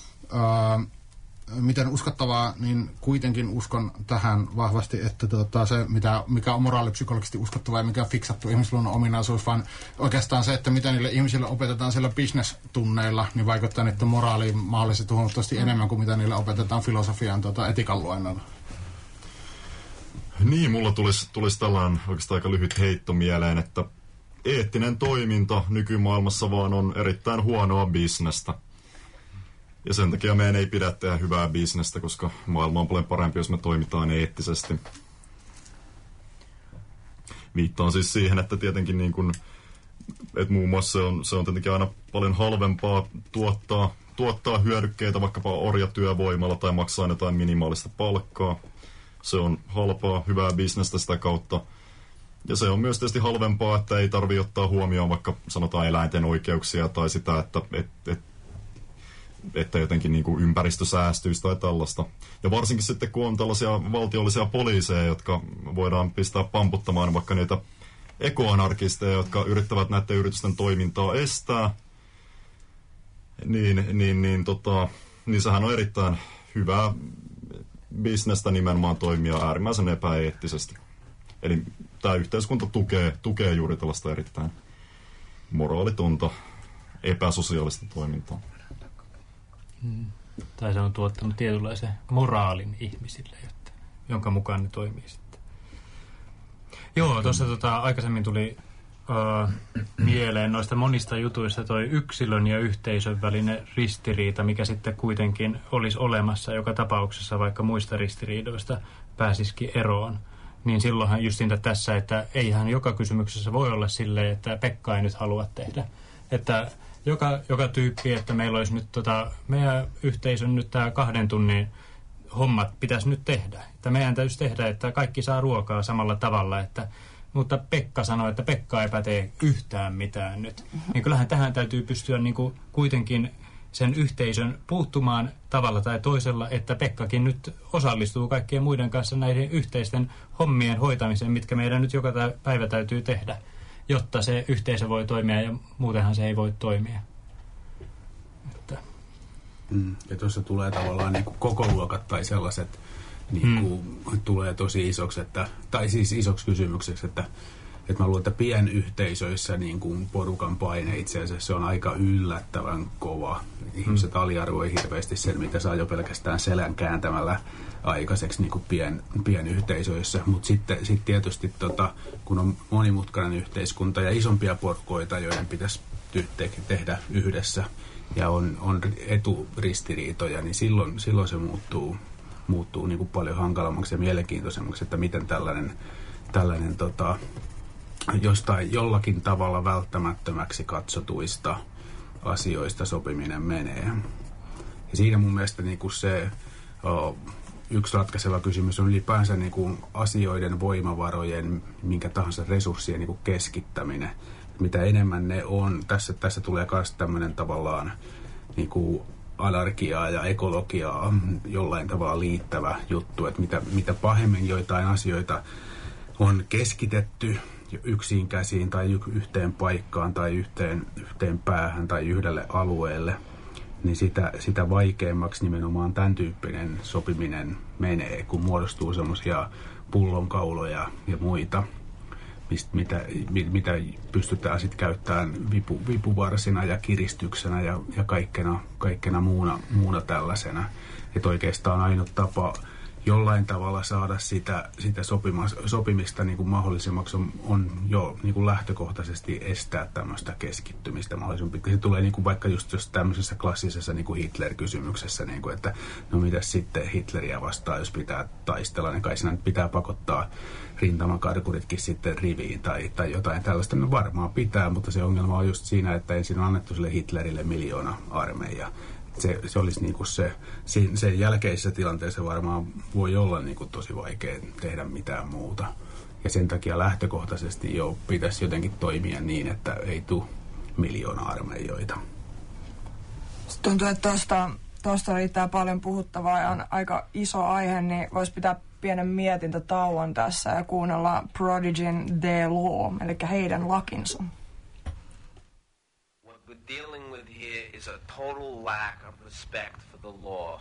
S4: ää, miten uskottavaa, niin kuitenkin uskon tähän vahvasti, että tota, se, mitä, mikä on moraalipsykologisesti uskottavaa ja mikä on fiksattu ihmisluonnon ominaisuus, vaan oikeastaan se, että mitä niille ihmisille opetetaan siellä business-tunneilla, niin vaikuttaa niiden moraaliin mahdollisesti huomattavasti enemmän kuin mitä niille opetetaan filosofian tota, etikan luennoilla.
S6: Niin, mulla tulisi, tulisi tällainen oikeastaan aika lyhyt heitto mieleen, että eettinen toiminta nykymaailmassa vaan on erittäin huonoa bisnestä. Ja sen takia meidän ei pidä tehdä hyvää bisnestä, koska maailma on paljon parempi, jos me toimitaan eettisesti. Viittaan siis siihen, että tietenkin niin kuin, että muun muassa se on, se on tietenkin aina paljon halvempaa tuottaa, tuottaa hyödykkeitä vaikkapa orjatyövoimalla tai maksaa jotain minimaalista palkkaa. Se on halpaa, hyvää bisnestä sitä kautta. Ja se on myös tietysti halvempaa, että ei tarvitse ottaa huomioon vaikka sanotaan eläinten oikeuksia tai sitä, että, et, et, että jotenkin niin kuin ympäristö säästyisi tai tällaista. Ja varsinkin sitten, kun on tällaisia valtiollisia poliiseja, jotka voidaan pistää pamputtamaan vaikka niitä ekoanarkisteja, jotka yrittävät näiden yritysten toimintaa estää, niin, niin, niin, tota, niin sehän on erittäin hyvää bisnestä nimenomaan toimia äärimmäisen epäeettisesti. Eli tämä yhteiskunta tukee, tukee juuri tällaista erittäin moraalitonta, epäsosiaalista toimintaa.
S8: Hmm. Tai se on tuottanut tietynlaisen moraalin ihmisille, jotta, jonka mukaan ne toimii sitten. Joo, tuossa tota, aikaisemmin tuli uh, mieleen noista monista jutuista toi yksilön ja yhteisön välinen ristiriita, mikä sitten kuitenkin olisi olemassa joka tapauksessa, vaikka muista ristiriidoista pääsisikin eroon. Niin silloinhan justinta tässä, että eihän joka kysymyksessä voi olla silleen, että Pekka ei nyt halua tehdä. Että joka, joka tyyppi, että meillä olisi nyt tota, meidän yhteisön nyt tämä kahden tunnin hommat pitäisi nyt tehdä. Että meidän täytyisi tehdä, että kaikki saa ruokaa samalla tavalla, että, mutta Pekka sanoi, että Pekka eipä tee yhtään mitään nyt. Niin kyllähän tähän täytyy pystyä niin kuin kuitenkin sen yhteisön puuttumaan tavalla tai toisella, että Pekkakin nyt osallistuu kaikkien muiden kanssa näiden yhteisten hommien hoitamiseen, mitkä meidän nyt joka päivä täytyy tehdä, jotta se yhteisö voi toimia ja muutenhan se ei voi toimia. Että.
S5: Mm, ja tuossa tulee tavallaan niin kuin kokoluokat tai sellaiset niin kuin mm. tulee tosi isoksi, että, tai siis isoksi kysymykseksi, että Että mä luulen, että pienyhteisöissä niin kuin porukan paine itse asiassa se on aika yllättävän kova. Ihmiset mm. aliarvoi hirveästi sen, mitä saa jo pelkästään selän kääntämällä aikaiseksi niin kuin pien, pienyhteisöissä. Mutta sitten sit tietysti, tota, kun on monimutkainen yhteiskunta ja isompia porukoita, joiden pitäisi te- tehdä yhdessä ja on, on eturistiriitoja, niin silloin, silloin se muuttuu, muuttuu niin kuin paljon hankalammaksi ja mielenkiintoisemmaksi, että miten tällainen, tällainen tota, jostain jollakin tavalla välttämättömäksi katsotuista asioista sopiminen menee. Ja siinä mun mielestä niin kuin se o, yksi ratkaiseva kysymys on ylipäänsä niin kuin asioiden, voimavarojen, minkä tahansa resurssien niin kuin keskittäminen. Mitä enemmän ne on, tässä, tässä tulee myös tämmöinen tavallaan niin kuin anarkiaa ja ekologiaa jollain tavalla liittävä juttu, että mitä, mitä pahemmin joitain asioita on keskitetty yksin käsiin tai yhteen paikkaan tai yhteen, yhteen päähän tai yhdelle alueelle, niin sitä, sitä vaikeammaksi nimenomaan tämän tyyppinen sopiminen menee, kun muodostuu semmoisia pullonkauloja ja muita, mistä, mitä, mitä pystytään sitten käyttämään vipu, vipuvarsina ja kiristyksenä ja, ja kaikkena, kaikkena muuna, muuna tällaisena. Että oikeastaan ainut tapa jollain tavalla saada sitä, sitä sopimista niin kuin mahdollisimmaksi on, on jo niin kuin lähtökohtaisesti estää tämmöistä keskittymistä mahdollisimman. Se tulee niin kuin vaikka just, just tämmöisessä klassisessa niin kuin Hitler-kysymyksessä, niin kuin, että no mitäs sitten Hitleriä vastaan, jos pitää taistella, niin kai siinä pitää pakottaa rintamakarkuritkin sitten riviin tai, tai jotain tällaista. No varmaan pitää, mutta se ongelma on just siinä, että ensin on annettu sille Hitlerille miljoona armeija. Se, se olisi niinku se, sen jälkeisessä tilanteessa varmaan voi olla niinku tosi vaikea tehdä mitään muuta. Ja sen takia lähtökohtaisesti jo pitäisi jotenkin toimia niin, että ei tule miljoona armeijoita.
S3: Tuntuu, että tuosta, tuosta riittää paljon puhuttavaa ja on aika iso aihe, niin voisi pitää pienen mietintätauon tässä ja kuunnella Prodigyn The Law, eli heidän lakinsa.
S10: Dealing with here is a total lack of respect for the law.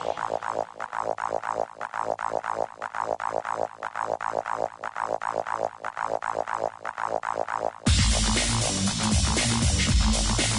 S2: Thank you.